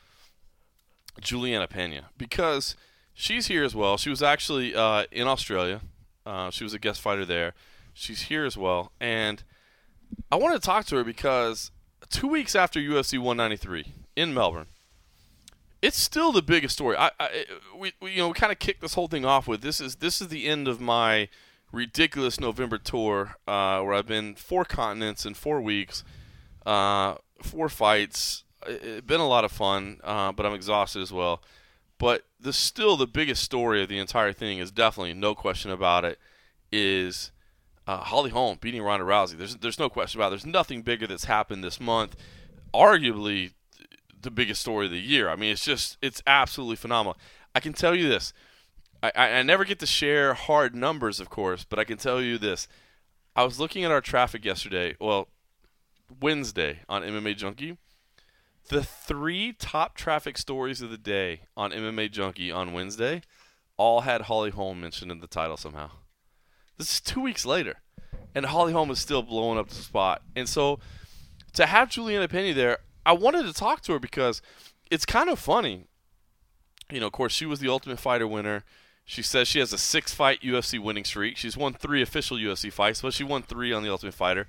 A: Juliana Pena because she's here as well. She was actually in Australia. She was a guest fighter there. She's here as well, and I wanted to talk to her because 2 weeks after UFC 193 in Melbourne, it's still the biggest story. We kind of kicked this whole thing off with this is the end of my ridiculous November tour where I've been 4 continents in 4 weeks, 4 fights. It's been a lot of fun, but I'm exhausted as well. But still the biggest story of the entire thing is definitely, no question about it, is Holly Holm beating Ronda Rousey. There's no question about it. There's nothing bigger that's happened this month. Arguably the biggest story of the year. It's absolutely phenomenal. I can tell you this. I never get to share hard numbers, of course, but I can tell you this. I was looking at our traffic yesterday, Wednesday on MMA Junkie. The 3 top traffic stories of the day on MMA Junkie on Wednesday all had Holly Holm mentioned in the title somehow. This is 2 weeks later, and Holly Holm is still blowing up the spot. And so to have Juliana Pena there, I wanted to talk to her because it's kind of funny. Of course, she was the Ultimate Fighter winner. She says she has a 6-fight UFC winning streak. She's won 3 official UFC fights, but she won 3 on the Ultimate Fighter.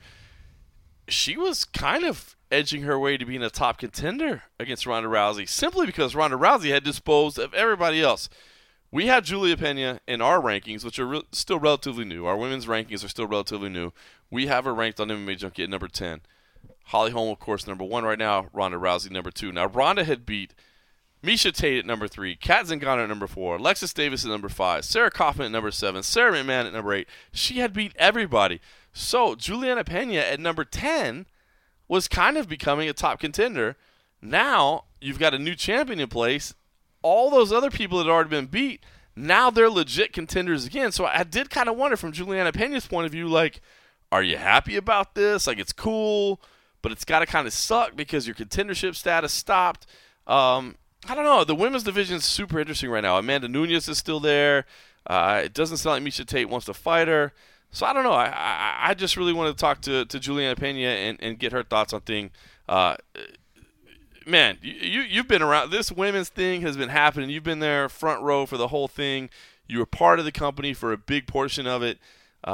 A: She was kind of edging her way to being a top contender against Ronda Rousey simply because Ronda Rousey had disposed of everybody else. we have Julia Pena in our rankings, which are still relatively new. Our women's rankings are still relatively new. We have her ranked on MMA Junkie at number 10. Holly Holm, of course, number 1 right now. Ronda Rousey, number 2. Now, Ronda had beat Miesha Tate at number 3, Kat Zingano at number 4, Alexis Davis at number 5, Sarah Kaufman at number 7, Sarah McMahon at number 8. She had beat everybody. So Juliana Pena at number 10 was kind of becoming a top contender. Now you've got a new champion in place. All those other people that had already been beat, now they're legit contenders again. So I did kind of wonder from Juliana Pena's point of view, like, are you happy about this? Like, it's cool, but it's got to kind of suck because your contendership status stopped. I don't know. The women's division is super interesting right now. Amanda Nunes is still there. It doesn't sound like Miesha Tate wants to fight her. So I don't know. I just really wanted to talk to Juliana Pena and get her thoughts on things. Man, you've been around. This women's thing has been happening. You've been there front row for the whole thing. You were part of the company for a big portion of it.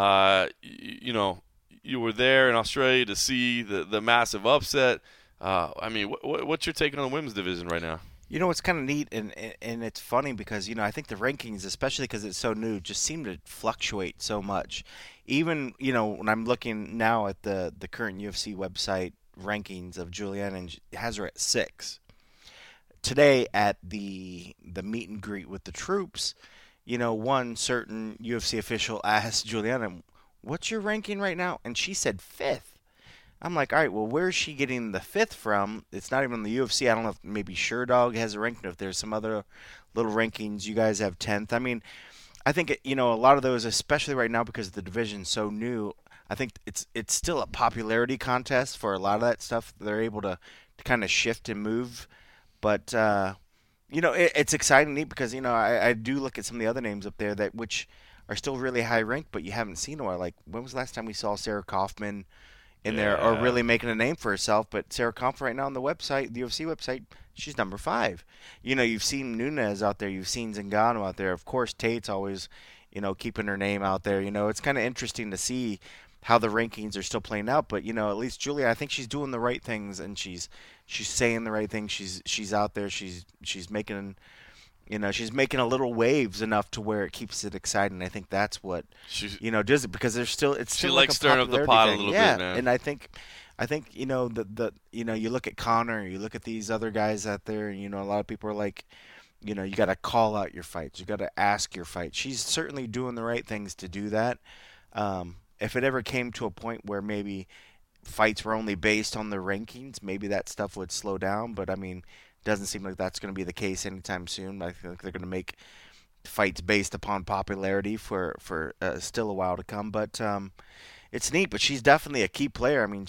A: You were there in Australia to see the massive upset. I mean, what's your take on the women's division right now?
B: You know, it's kind of neat, and it's funny because, I think the rankings, especially because it's so new, just seem to fluctuate so much. Even, when I'm looking now at the current UFC website rankings of Juliana, and it has her at 6. Today at the meet and greet with the troops, one certain UFC official asked Juliana, what's your ranking right now? And she said 5th. I'm like, all right, well, where's she getting the 5th from? It's not even on the UFC. I don't know if maybe Sherdog has a ranking, if there's some other little rankings. You guys have 10th. I mean, I think, a lot of those, especially right now because the division's so new, I think it's still a popularity contest for a lot of that stuff. They're able to kind of shift and move. But, it's exciting neat because, I do look at some of the other names up there which are still really high ranked, but you haven't seen in a while. Like, when was the last time we saw Sarah Kaufman in there, or really making a name for herself? But Sarah Kaufman right now on the website, the UFC website, she's number 5. You've seen Nunes out there, you've seen Zingano out there. Of course, Tate's always, keeping her name out there. It's kind of interesting to see how the rankings are still playing out. But at least Julia, I think she's doing the right things and she's saying the right things. She's out there. She's making. She's making a little waves enough to where it keeps it exciting. I think that's what does it, because it's still
A: she
B: like
A: likes stirring up the pot a little bit, man.
B: And I think you look at Conor, you look at these other guys out there, and a lot of people are like, you got to call out your fights, you got to ask your fights. She's certainly doing the right things to do that. If it ever came to a point where maybe fights were only based on the rankings, maybe that stuff would slow down. But I mean, doesn't seem like that's going to be the case anytime soon. I feel like they're going to make fights based upon popularity for still a while to come. But it's neat. But she's definitely a key player. I mean,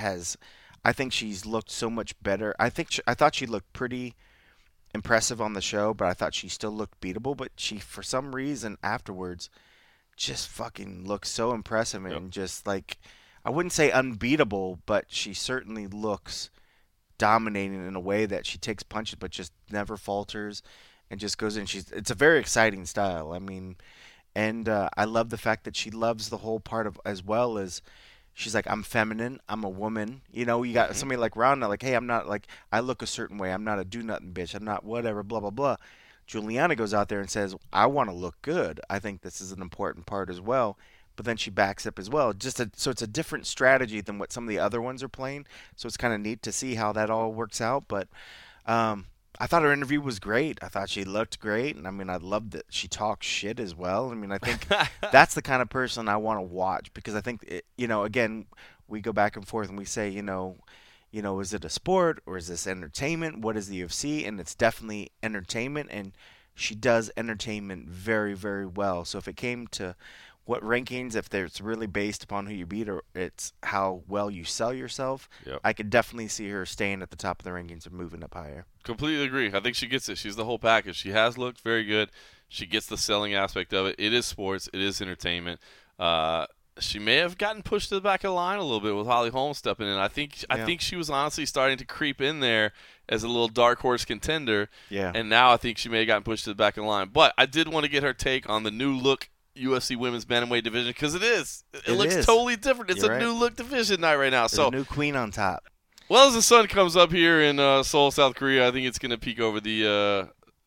B: I think she's looked so much better. I thought she looked pretty impressive on the show, but I thought she still looked beatable. But she, for some reason, afterwards, just fucking looks so impressive and just like, I wouldn't say unbeatable, but she certainly looks dominating in a way that she takes punches but just never falters and just goes in. It's a very exciting style. I mean, and I love the fact that she loves the whole part of, as well as she's like, I'm feminine, I'm a woman. You got somebody like Ronda, like, hey, I'm not like, I look a certain way, I'm not a do-nothing bitch, I'm not whatever, blah, blah, blah. Juliana goes out there and says, I want to look good. I think this is an important part as well. But then she backs up as well. So it's a different strategy than what some of the other ones are playing. So it's kind of neat to see how that all works out. But I thought her interview was great. I thought she looked great. And, I mean, I loved that she talks shit as well. I mean, I think that's the kind of person I want to watch, because I think, again, we go back and forth and we say, is it a sport or is this entertainment? What is the UFC? And it's definitely entertainment. And she does entertainment very, very well. So if it came to what rankings, if it's really based upon who you beat or it's how well you sell yourself, I could definitely see her staying at the top of the rankings and moving up higher.
A: Completely agree. I think she gets it. She's the whole package. She has looked very good. She gets the selling aspect of it. It is sports. It is entertainment. She may have gotten pushed to the back of the line a little bit with Holly Holm stepping in. I think she was honestly starting to creep in there as a little dark horse contender. Yeah. And now I think she may have gotten pushed to the back of the line. But I did want to get her take on the new look UFC Women's Bantamweight division, because it looks totally different. It's new look division night right now.
B: There's a new queen on top.
A: Well, as the sun comes up here in Seoul, South Korea, I think it's going to peek over the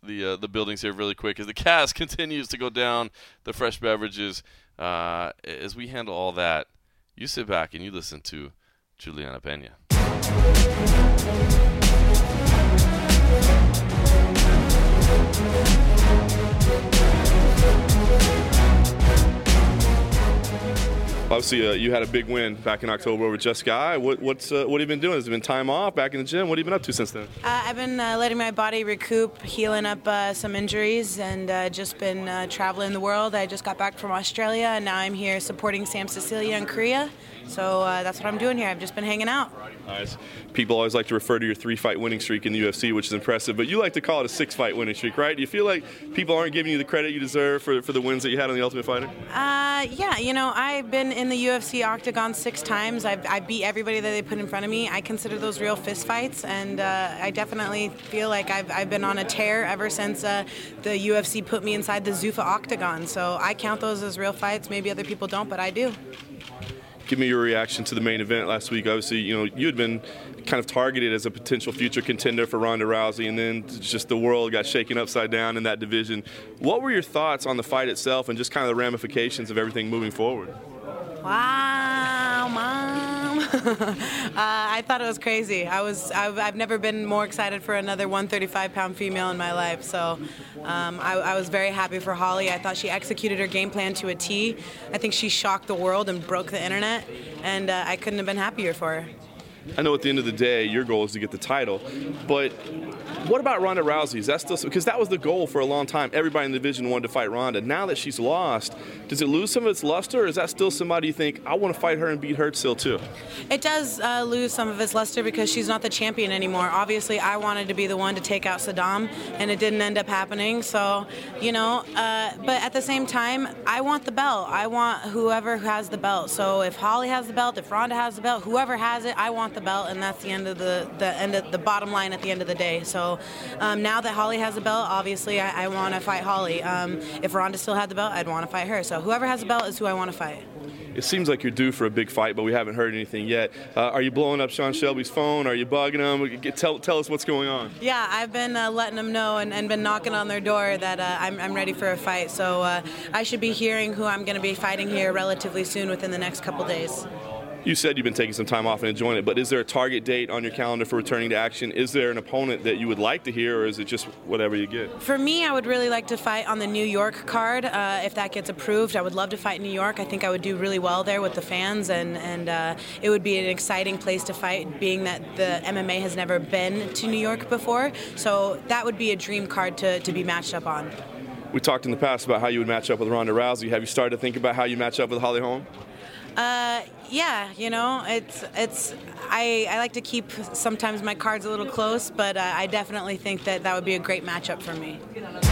A: the buildings here really quick as the cast continues to go down the fresh beverages. As we handle all that, you sit back and you listen to Juliana Pena.
G: Obviously, you had a big win back in October over Just Guy. What have you been doing? Has it been time off, back in the gym? What have you been up to since then?
I: I've been letting my body recoup, healing up some injuries, and just been traveling the world. I just got back from Australia, and now I'm here supporting Sam Cecilia in Korea. So that's what I'm doing here. I've just been hanging out.
G: Nice. People always like to refer to your 3-fight winning streak in the UFC, which is impressive, but you like to call it a 6-fight winning streak, right? Do you feel like people aren't giving you the credit you deserve for the wins that you had on The Ultimate Fighter?
I: Yeah, I've been in the UFC octagon 6 times. I beat everybody that they put in front of me. I consider those real fist fights, and I definitely feel like I've been on a tear ever since the UFC put me inside the Zuffa octagon. So I count those as real fights. Maybe other people don't, but I do.
G: Give me your reaction to the main event last week. Obviously, you had been kind of targeted as a potential future contender for Ronda Rousey, and then just the world got shaken upside down in that division. What were your thoughts on the fight itself and just kind of the ramifications of everything moving forward?
I: Wow, Mom. I thought it was crazy. I've never been more excited for another 135-pound female in my life. So I was very happy for Holly. I thought she executed her game plan to a T. I think she shocked the world and broke the internet, and I couldn't have been happier for her.
G: I know at the end of the day, your goal is to get the title, but what about Ronda Rousey? Is that still, because that was the goal for a long time. Everybody in the division wanted to fight Ronda. Now that she's lost, does it lose some of its luster, or is that still somebody you think, I want to fight her and beat her still too?
I: It does lose some of its luster because she's not the champion anymore. Obviously, I wanted to be the one to take out Saddam, and it didn't end up happening. So, but at the same time, I want the belt. I want whoever has the belt. So if Holly has the belt, if Ronda has the belt, whoever has it, I want the belt, and that's the end of the bottom line at the end of the day. So now that Holly has the belt, obviously I want to fight Holly. If Ronda still had the belt, I'd want to fight her. So whoever has the belt is who I want to fight.
G: It seems like you're due for a big fight, but we haven't heard anything yet. Are you blowing up Sean Shelby's phone? Are you bugging him? Tell us what's going on.
I: Yeah, I've been letting them know and been knocking on their door that I'm ready for a fight. So I should be hearing who I'm going to be fighting here relatively soon within the next couple days.
G: You said you've been taking some time off and enjoying it, but is there a target date on your calendar for returning to action? Is there an opponent that you would like to hear, or is it just whatever you get?
I: For me, I would really like to fight on the New York card. If that gets approved, I would love to fight in New York. I think I would do really well there with the fans, and it would be an exciting place to fight, being that the MMA has never been to New York before. So that would be a dream card to be matched up on.
G: We talked in the past about how you would match up with Ronda Rousey. Have you started to think about how you match up with Holly Holm?
I: Yeah, it's I like to keep sometimes my cards a little close, but I definitely think that would be a great matchup for me.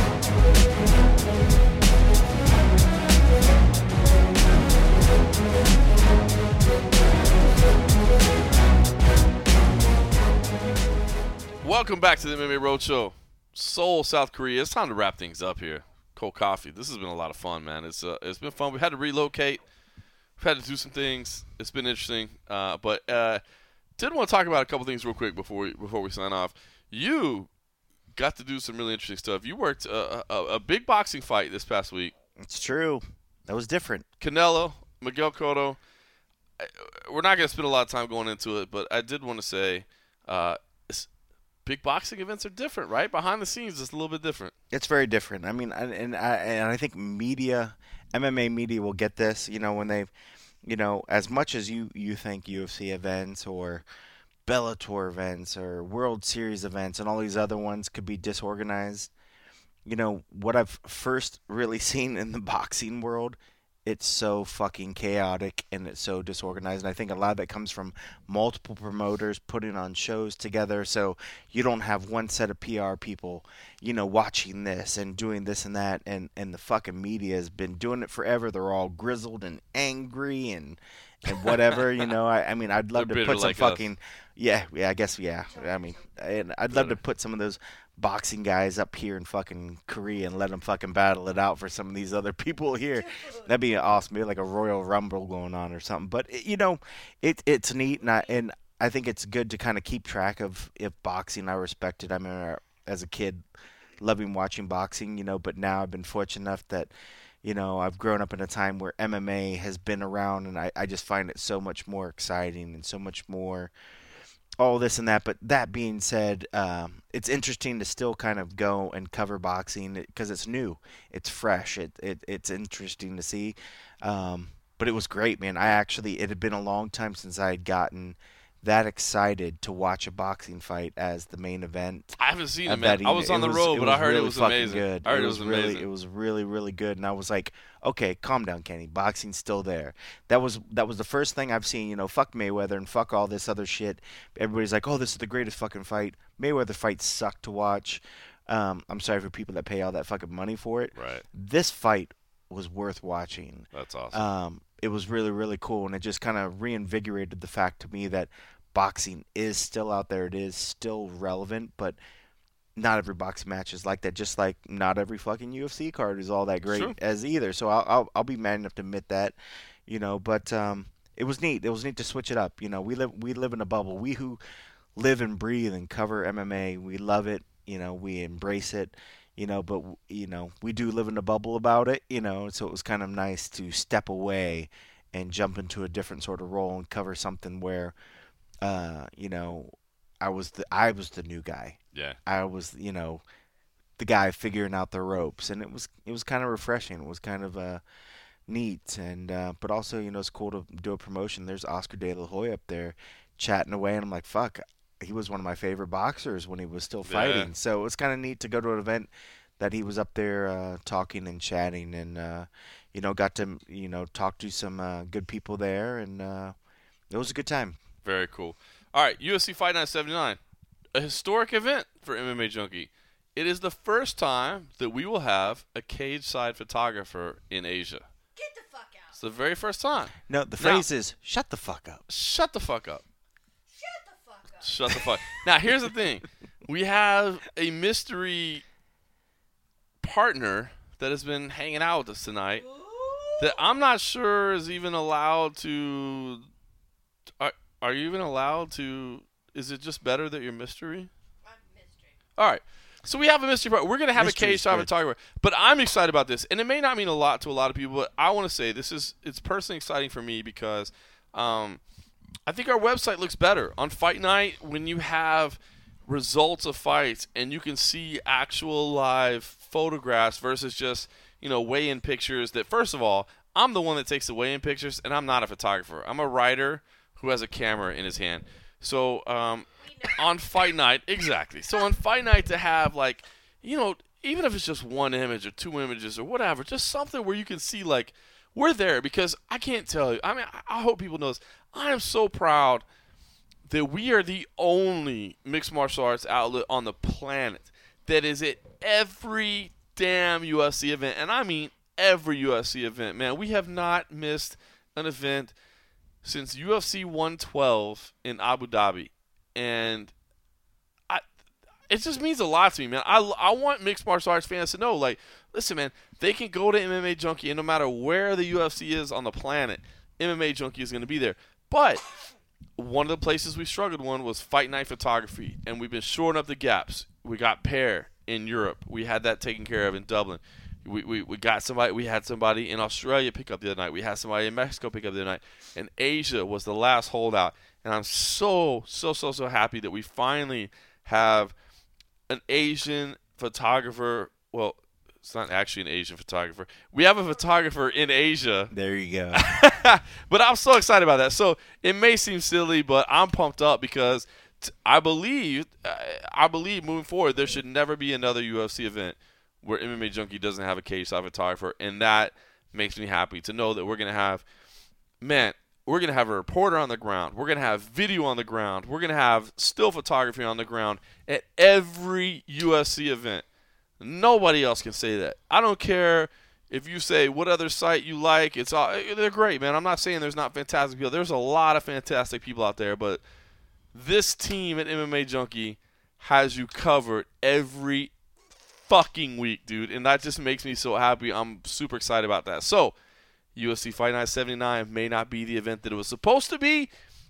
A: Welcome back to the MMA Roadshow. Seoul, South Korea. It's time to wrap things up here. Cold coffee. This has been a lot of fun, man. It's been fun. We had to relocate. We've had to do some things. It's been interesting, but did want to talk about a couple things real quick before we sign off. You got to do some really interesting stuff. You worked a big boxing fight this past week.
B: It's true. That was different.
A: Canelo, Miguel Cotto. We're not going to spend a lot of time going into it, but I did want to say big boxing events are different, right? Behind the scenes, it's a little bit different.
B: It's very different. I mean, and I think MMA media will get this, when they, as much as you think UFC events or Bellator events or World Series events and all these other ones could be disorganized, what I've first really seen in the boxing world, it's so fucking chaotic and it's so disorganized. And I think a lot of it comes from multiple promoters putting on shows together. So you don't have one set of PR people, watching this and doing this and that. And the fucking media has been doing it forever. They're all grizzled and angry and whatever, I mean, I'd love to put some
A: like
B: fucking, yeah, I guess, yeah. I mean, I'd love to put some of those boxing guys up here in fucking Korea and let them fucking battle it out for some of these other people here. That'd be awesome. Maybe like a Royal Rumble going on or something. But it's neat, and I think it's good to kind of keep track of if boxing. I respect it. I mean, as a kid, loving watching boxing, but now I've been fortunate enough that, I've grown up in a time where MMA has been around, and I just find it so much more exciting and so much more all this and that. But that being said, it's interesting to still kind of go and cover boxing because it's new, it's fresh, it's interesting to see. But it was great, man. It had been a long time since I had gotten that excited to watch a boxing fight as the main event.
A: I haven't seen it, man. I was on the road, but I heard it was amazing.
B: Good.
A: I heard it was amazing.
B: It was really, really good. And I was like, okay, calm down, Kenny. Boxing's still there. That was the first thing I've seen. Fuck Mayweather and fuck all this other shit. Everybody's like, oh, this is the greatest fucking fight. Mayweather fights suck to watch. I'm sorry for people that pay all that fucking money for it.
A: Right.
B: This fight was worth watching.
A: That's awesome.
B: It was really, really cool, and it just kind of reinvigorated the fact to me that boxing is still out there. It is still relevant, but not every boxing match is like that, just like not every fucking UFC card is all that great as either. So I'll be man enough to admit that, but it was neat. It was neat to switch it up. We live in a bubble. We who live and breathe and cover MMA, we love it. We embrace it. But we do live in a bubble about it, so it was kind of nice to step away and jump into a different sort of role and cover something where, I was the new guy.
A: Yeah.
B: I was, the guy figuring out the ropes, and it was kind of refreshing. It was kind of neat, and but also, it's cool to do a promotion. There's Oscar De La Hoya up there chatting away, and I'm like, fuck. He was one of my favorite boxers when he was still fighting.
A: Yeah.
B: So it was kind of neat to go to an event that he was up there talking and chatting, and got to talk to some good people there, and it was a good time.
A: Very cool. All right, UFC Fight Night 79, a historic event for MMA Junkie. It is the first time that we will have a cage-side photographer in Asia.
C: Get the fuck out.
A: It's the very first time.
B: No, the phrase is shut the fuck up.
A: Shut the fuck up.
C: Shut the fuck up.
A: Shut the fuck. Now, here's the thing. We have a mystery partner that has been hanging out with us tonight that I'm not sure is even allowed to. Are you even allowed to? Is it just better that you're mystery?
C: I'm mystery.
A: All right. So we have a mystery partner. We're going to have
B: Mystery's
A: a cage shot
B: good.
A: photographer. But I'm excited about this. And it may not mean a lot to a lot of people, but I want to say it's personally exciting for me because I think our website looks better. On Fight Night, when you have results of fights and you can see actual live photographs versus just, weigh-in pictures that, first of all, I'm the one that takes the weigh-in pictures, and I'm not a photographer. I'm a writer who has a camera in his hand. So on Fight Night, exactly. So on Fight Night to have, even if it's just one image or two images or whatever, just something where you can see, we're there, because I can't tell you. I mean, I hope people know this. I am so proud that we are the only mixed martial arts outlet on the planet that is at every damn UFC event. And I mean every UFC event, man. We have not missed an event since UFC 112 in Abu Dhabi. And it just means a lot to me, man. I want mixed martial arts fans to know, listen, man, they can go to MMA Junkie, and no matter where the UFC is on the planet, MMA Junkie is going to be there. But one of the places we struggled was Fight Night photography, and we've been shoring up the gaps. We got Pear in Europe. We had that taken care of in Dublin. We got somebody. We had somebody in Australia pick up the other night. We had somebody in Mexico pick up the other night. And Asia was the last holdout. And I'm so happy that we finally have an Asian photographer. Well, it's not actually an Asian photographer. We have a photographer in Asia.
B: There you go.
A: But I'm so excited about that. So it may seem silly, but I'm pumped up because I believe moving forward there should never be another UFC event where MMA Junkie doesn't have a cage-side photographer, and that makes me happy to know that we're going to have, we're going to have a reporter on the ground. We're going to have video on the ground. We're going to have still photography on the ground at every UFC event. Nobody else can say that. I don't care if you say what other site you like. They're great, man. I'm not saying there's not fantastic people. There's a lot of fantastic people out there, but this team at MMA Junkie has you covered every fucking week, dude, and that just makes me so happy. I'm super excited about that. So UFC Fight Night 79 may not be the event that it was supposed to be,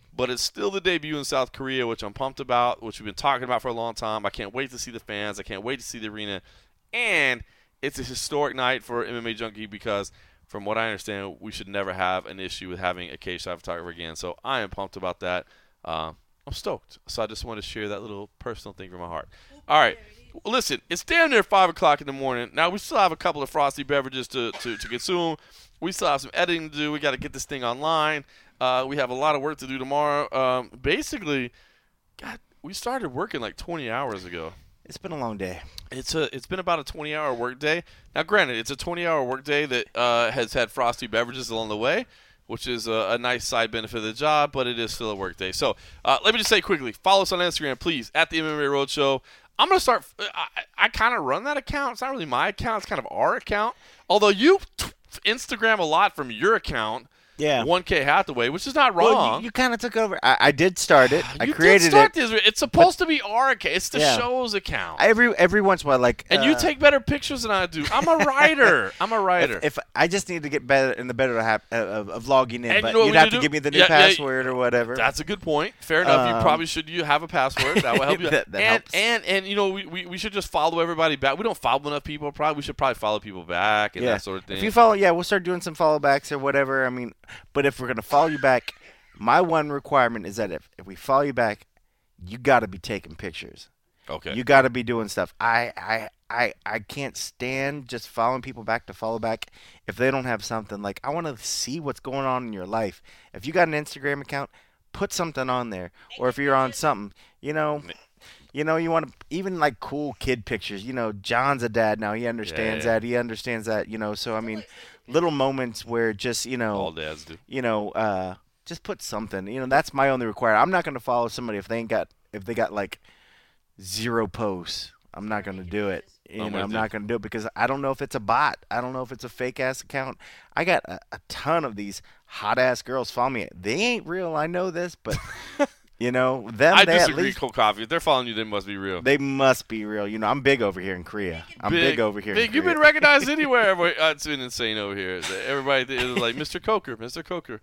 A: but it's still the debut in South Korea, which I'm pumped about, which we've been talking about for a long time. I can't wait to see the fans. I can't wait to see the arena. And it's a historic night for MMA Junkie because, from what I understand, we should never have an issue with having a cage side photographer again. So I am pumped about that. I'm stoked. So I just wanted to share that little personal thing from my heart. All right. Well, listen, it's damn near 5 o'clock in the morning. Now, we still have a couple of frosty beverages to consume. We still have some editing to do. We got to get this thing online. We have a lot of work to do tomorrow. Basically, God, we started working like 20 hours ago.
B: It's been a long day.
A: It's been about a 20-hour work day. Now, granted, it's a 20-hour work day that has had frosty beverages along the way, which is a nice side benefit of the job, but it is still a work day. So let me just say quickly, follow us on Instagram, please, at the MMA Roadshow. I'm going to start – I kind of run that account. It's not really my account. It's kind of our account. Although you Instagram a lot from your account,
B: Yeah.
A: 1K Hathaway, which is not wrong.
B: Well, you kind of took over. I did start it. I
A: You
B: created
A: did start
B: it.
A: this. It's supposed to be our account. It's the
B: Yeah.
A: show's account.
B: Every once in a while, like.
A: And you take better pictures than I do. I'm a writer. I'm a writer.
B: If I just need to get better in the better of logging in,
A: And
B: but
A: you know what
B: you'd
A: we
B: have
A: need
B: to
A: to
B: give
A: do?
B: me the new
A: Yeah,
B: password or whatever.
A: That's a good point. Fair enough. You probably should. You have a password. That will help you.
B: That helps.
A: And you know we should just follow everybody back. We don't follow enough people. We should probably follow people back and that sort of thing.
B: If you follow, we'll start doing some follow backs or whatever. I mean, but if we're gonna follow you back, my one requirement is that if we follow you back, you got to be taking pictures.
A: Okay.
B: You got to be doing stuff. I can't stand just following people back to follow back if they don't have something. Like, I want to see what's going on in your life. If you got an Instagram account, put something on there. Or if you're on something, you want to, even like cool kid pictures. John's a dad now. He understands that. He understands that, So, I mean, little moments where just,
A: all dads do.
B: Just put something. That's my only requirement. I'm not going to follow somebody if they got like 0 posts. I'm not going to do it. I'm not going to do it because I don't know if it's a bot. I don't know if it's a fake ass account. I got a ton of these hot ass girls follow me. They ain't real. I know this, but them.
A: I
B: they
A: disagree,
B: at least,
A: Cold Coffee. If they're following you, they must be real.
B: They must be real. I'm big over here in Korea. I'm big over here.
A: Big.
B: In
A: You've
B: Korea.
A: been recognized anywhere. It's been insane over here. Everybody is like Mr. Coker, Mr. Coker.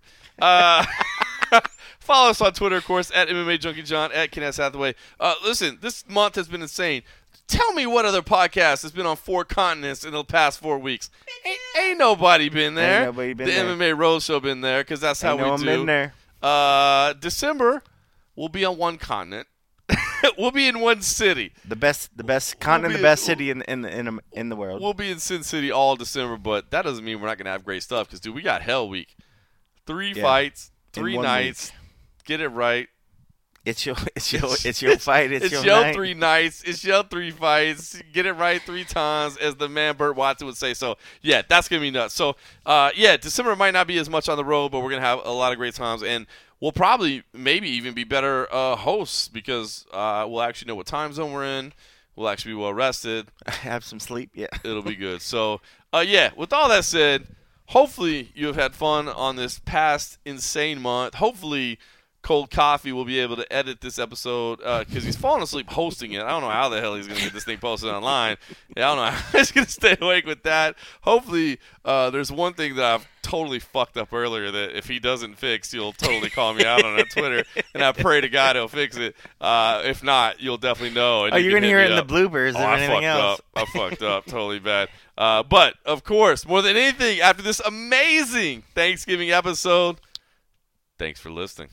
A: Follow us on Twitter, of course, at MMA Junkie John, at Kenneth Hathaway. Listen, this month has been insane. Tell me what other podcast has been on 4 continents in the past 4 weeks. Ain't nobody been there.
B: Ain't nobody been
A: the
B: there.
A: MMA Roadshow been there because that's how
B: Ain't no
A: we
B: one
A: do.
B: been there.
A: December, we'll be on 1 continent. We'll be in 1 city.
B: The best continent, the best city in the world.
A: We'll be in Sin City all December, but that doesn't mean we're not going to have great stuff because, dude, we got Hell Week. 3 fights, 3
B: 1
A: nights. Get it right.
B: It's your fight. It's your
A: your
B: night.
A: 3 nights. It's your 3 fights. Get it right 3 times, as the man Burt Watson would say. So, yeah, that's going to be nuts. So, December might not be as much on the road, but we're going to have a lot of great times. And we'll probably maybe even be better hosts because we'll actually know what time zone we're in. We'll actually be well rested.
B: Have some sleep, yeah.
A: It'll be good. So, with all that said, hopefully you have had fun on this past insane month. Hopefully Cold Coffee will be able to edit this episode because he's falling asleep hosting it. I don't know how the hell he's going to get this thing posted online. I don't know how he's going to stay awake with that. Hopefully there's one thing that I've totally fucked up earlier that if he doesn't fix, you'll totally call me out on it on Twitter, and I pray to God he'll fix it. If not, you'll definitely know. And
B: you're going to hear it in the bloopers or anything else.
A: I fucked up totally bad. But, of course, more than anything, after this amazing Thanksgiving episode, thanks for listening.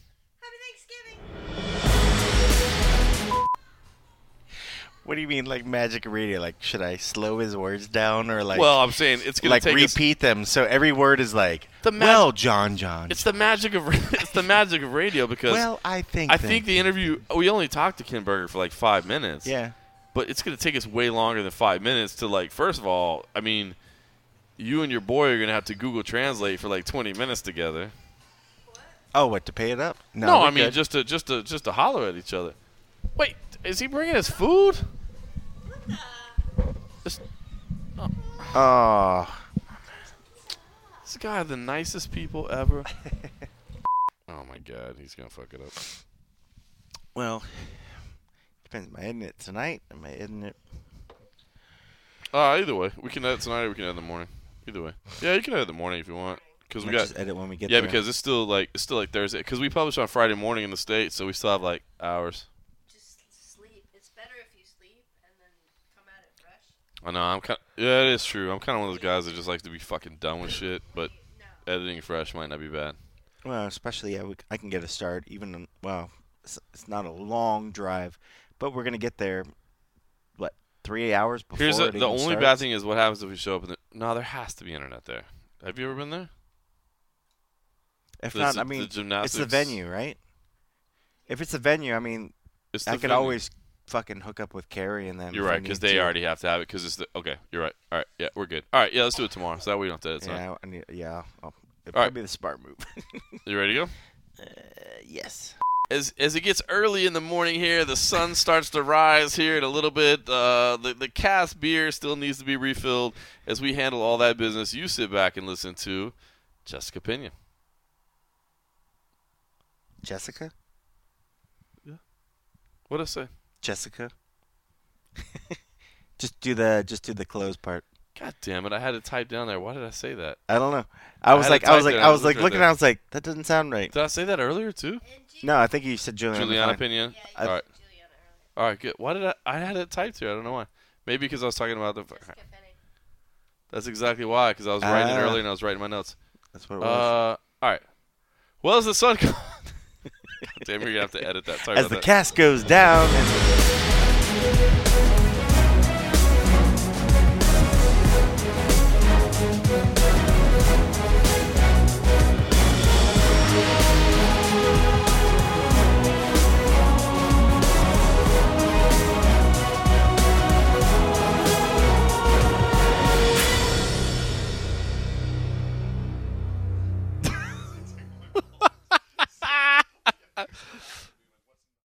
B: What do you mean, like magic radio? Like, should I slow his words down or like?
A: Well, I'm saying it's going to take
B: repeat them so every word is like. John.
A: It's the magic of radio because.
B: I think
A: the interview. We only talked to Ken Berger for like 5 minutes.
B: Yeah.
A: But it's going to take us way longer than 5 minutes to like. First of all, I mean, you and your boy are going to have to Google Translate for like 20 minutes together.
B: Oh, what, to pay it up?
A: No, I mean just to holler at each other. Wait, is he bringing us food?
B: Oh.
A: This guy the nicest people ever. Oh my God, he's gonna fuck it up.
B: Well, depends. Am I editing it tonight? Am I editing it?
A: Either way, we can edit tonight or we can edit in the morning. Either way, yeah, you can edit in the morning if you want. because we
B: Might
A: got
B: just edit when we get
A: yeah,
B: there.
A: because it's still like Thursday. Because we publish on Friday morning in the States, so we still have like hours.
C: Just sleep. It's better if you sleep and then come at it fresh.
A: I know. Yeah, it is true. I'm kind of one of those guys that just likes to be fucking done with shit, but editing fresh might not be bad.
B: Well, especially I can get a start. Even well, it's not a long drive, but we're gonna get there. What 3 hours before?
A: Here's
B: it
A: the
B: even
A: only bad
B: starts?
A: thing is what happens if we show up and no, there has to be internet there. Have you ever been there?
B: If
A: The-
B: not,
A: the
B: I mean, it's the
A: gymnastics-
B: venue, right? If it's a venue, I mean,
A: It's
B: I
A: the
B: could
A: venue.
B: always fucking hook up with Carrie and them.
A: You're
B: if I
A: right, because
B: need
A: they
B: to.
A: already have to have it. Because it's the okay. You're right. All right, yeah, we're good. All right, yeah, let's do it tomorrow. So that way we don't have to edit tonight.
B: Yeah, I need, yeah. It'll
A: All right.
B: probably be the smart move.
A: You ready to go?
B: Yes.
A: As it gets early in the morning here, the sun starts to rise here in a little bit. The cast beer still needs to be refilled. As we handle all that business, you sit back and listen to Jessica Pena.
B: Jessica.
A: What did I say?
B: Jessica. just do the close part.
A: God damn it! I had it typed down there. Why did I say that?
B: I don't know. I was
A: had
B: like,
A: it
B: I was
A: typed
B: like,
A: there.
B: I was like
A: Right
B: looking.
A: there.
B: I was like, that doesn't sound right.
A: Did I say that earlier too?
B: No, I think you said Juliana.
A: Juliana
B: fine.
A: Pena.
B: I-
A: All right. All right, good. Why did I had it typed here? I don't know why. Maybe because I was talking about the. That's exactly why. Because I was writing it earlier and I was writing my notes.
B: That's what it was.
A: All right. Well, as the sun comes. God damn, you're gonna have to edit that. Sorry
B: As
A: about
B: the
A: that.
B: cast goes down.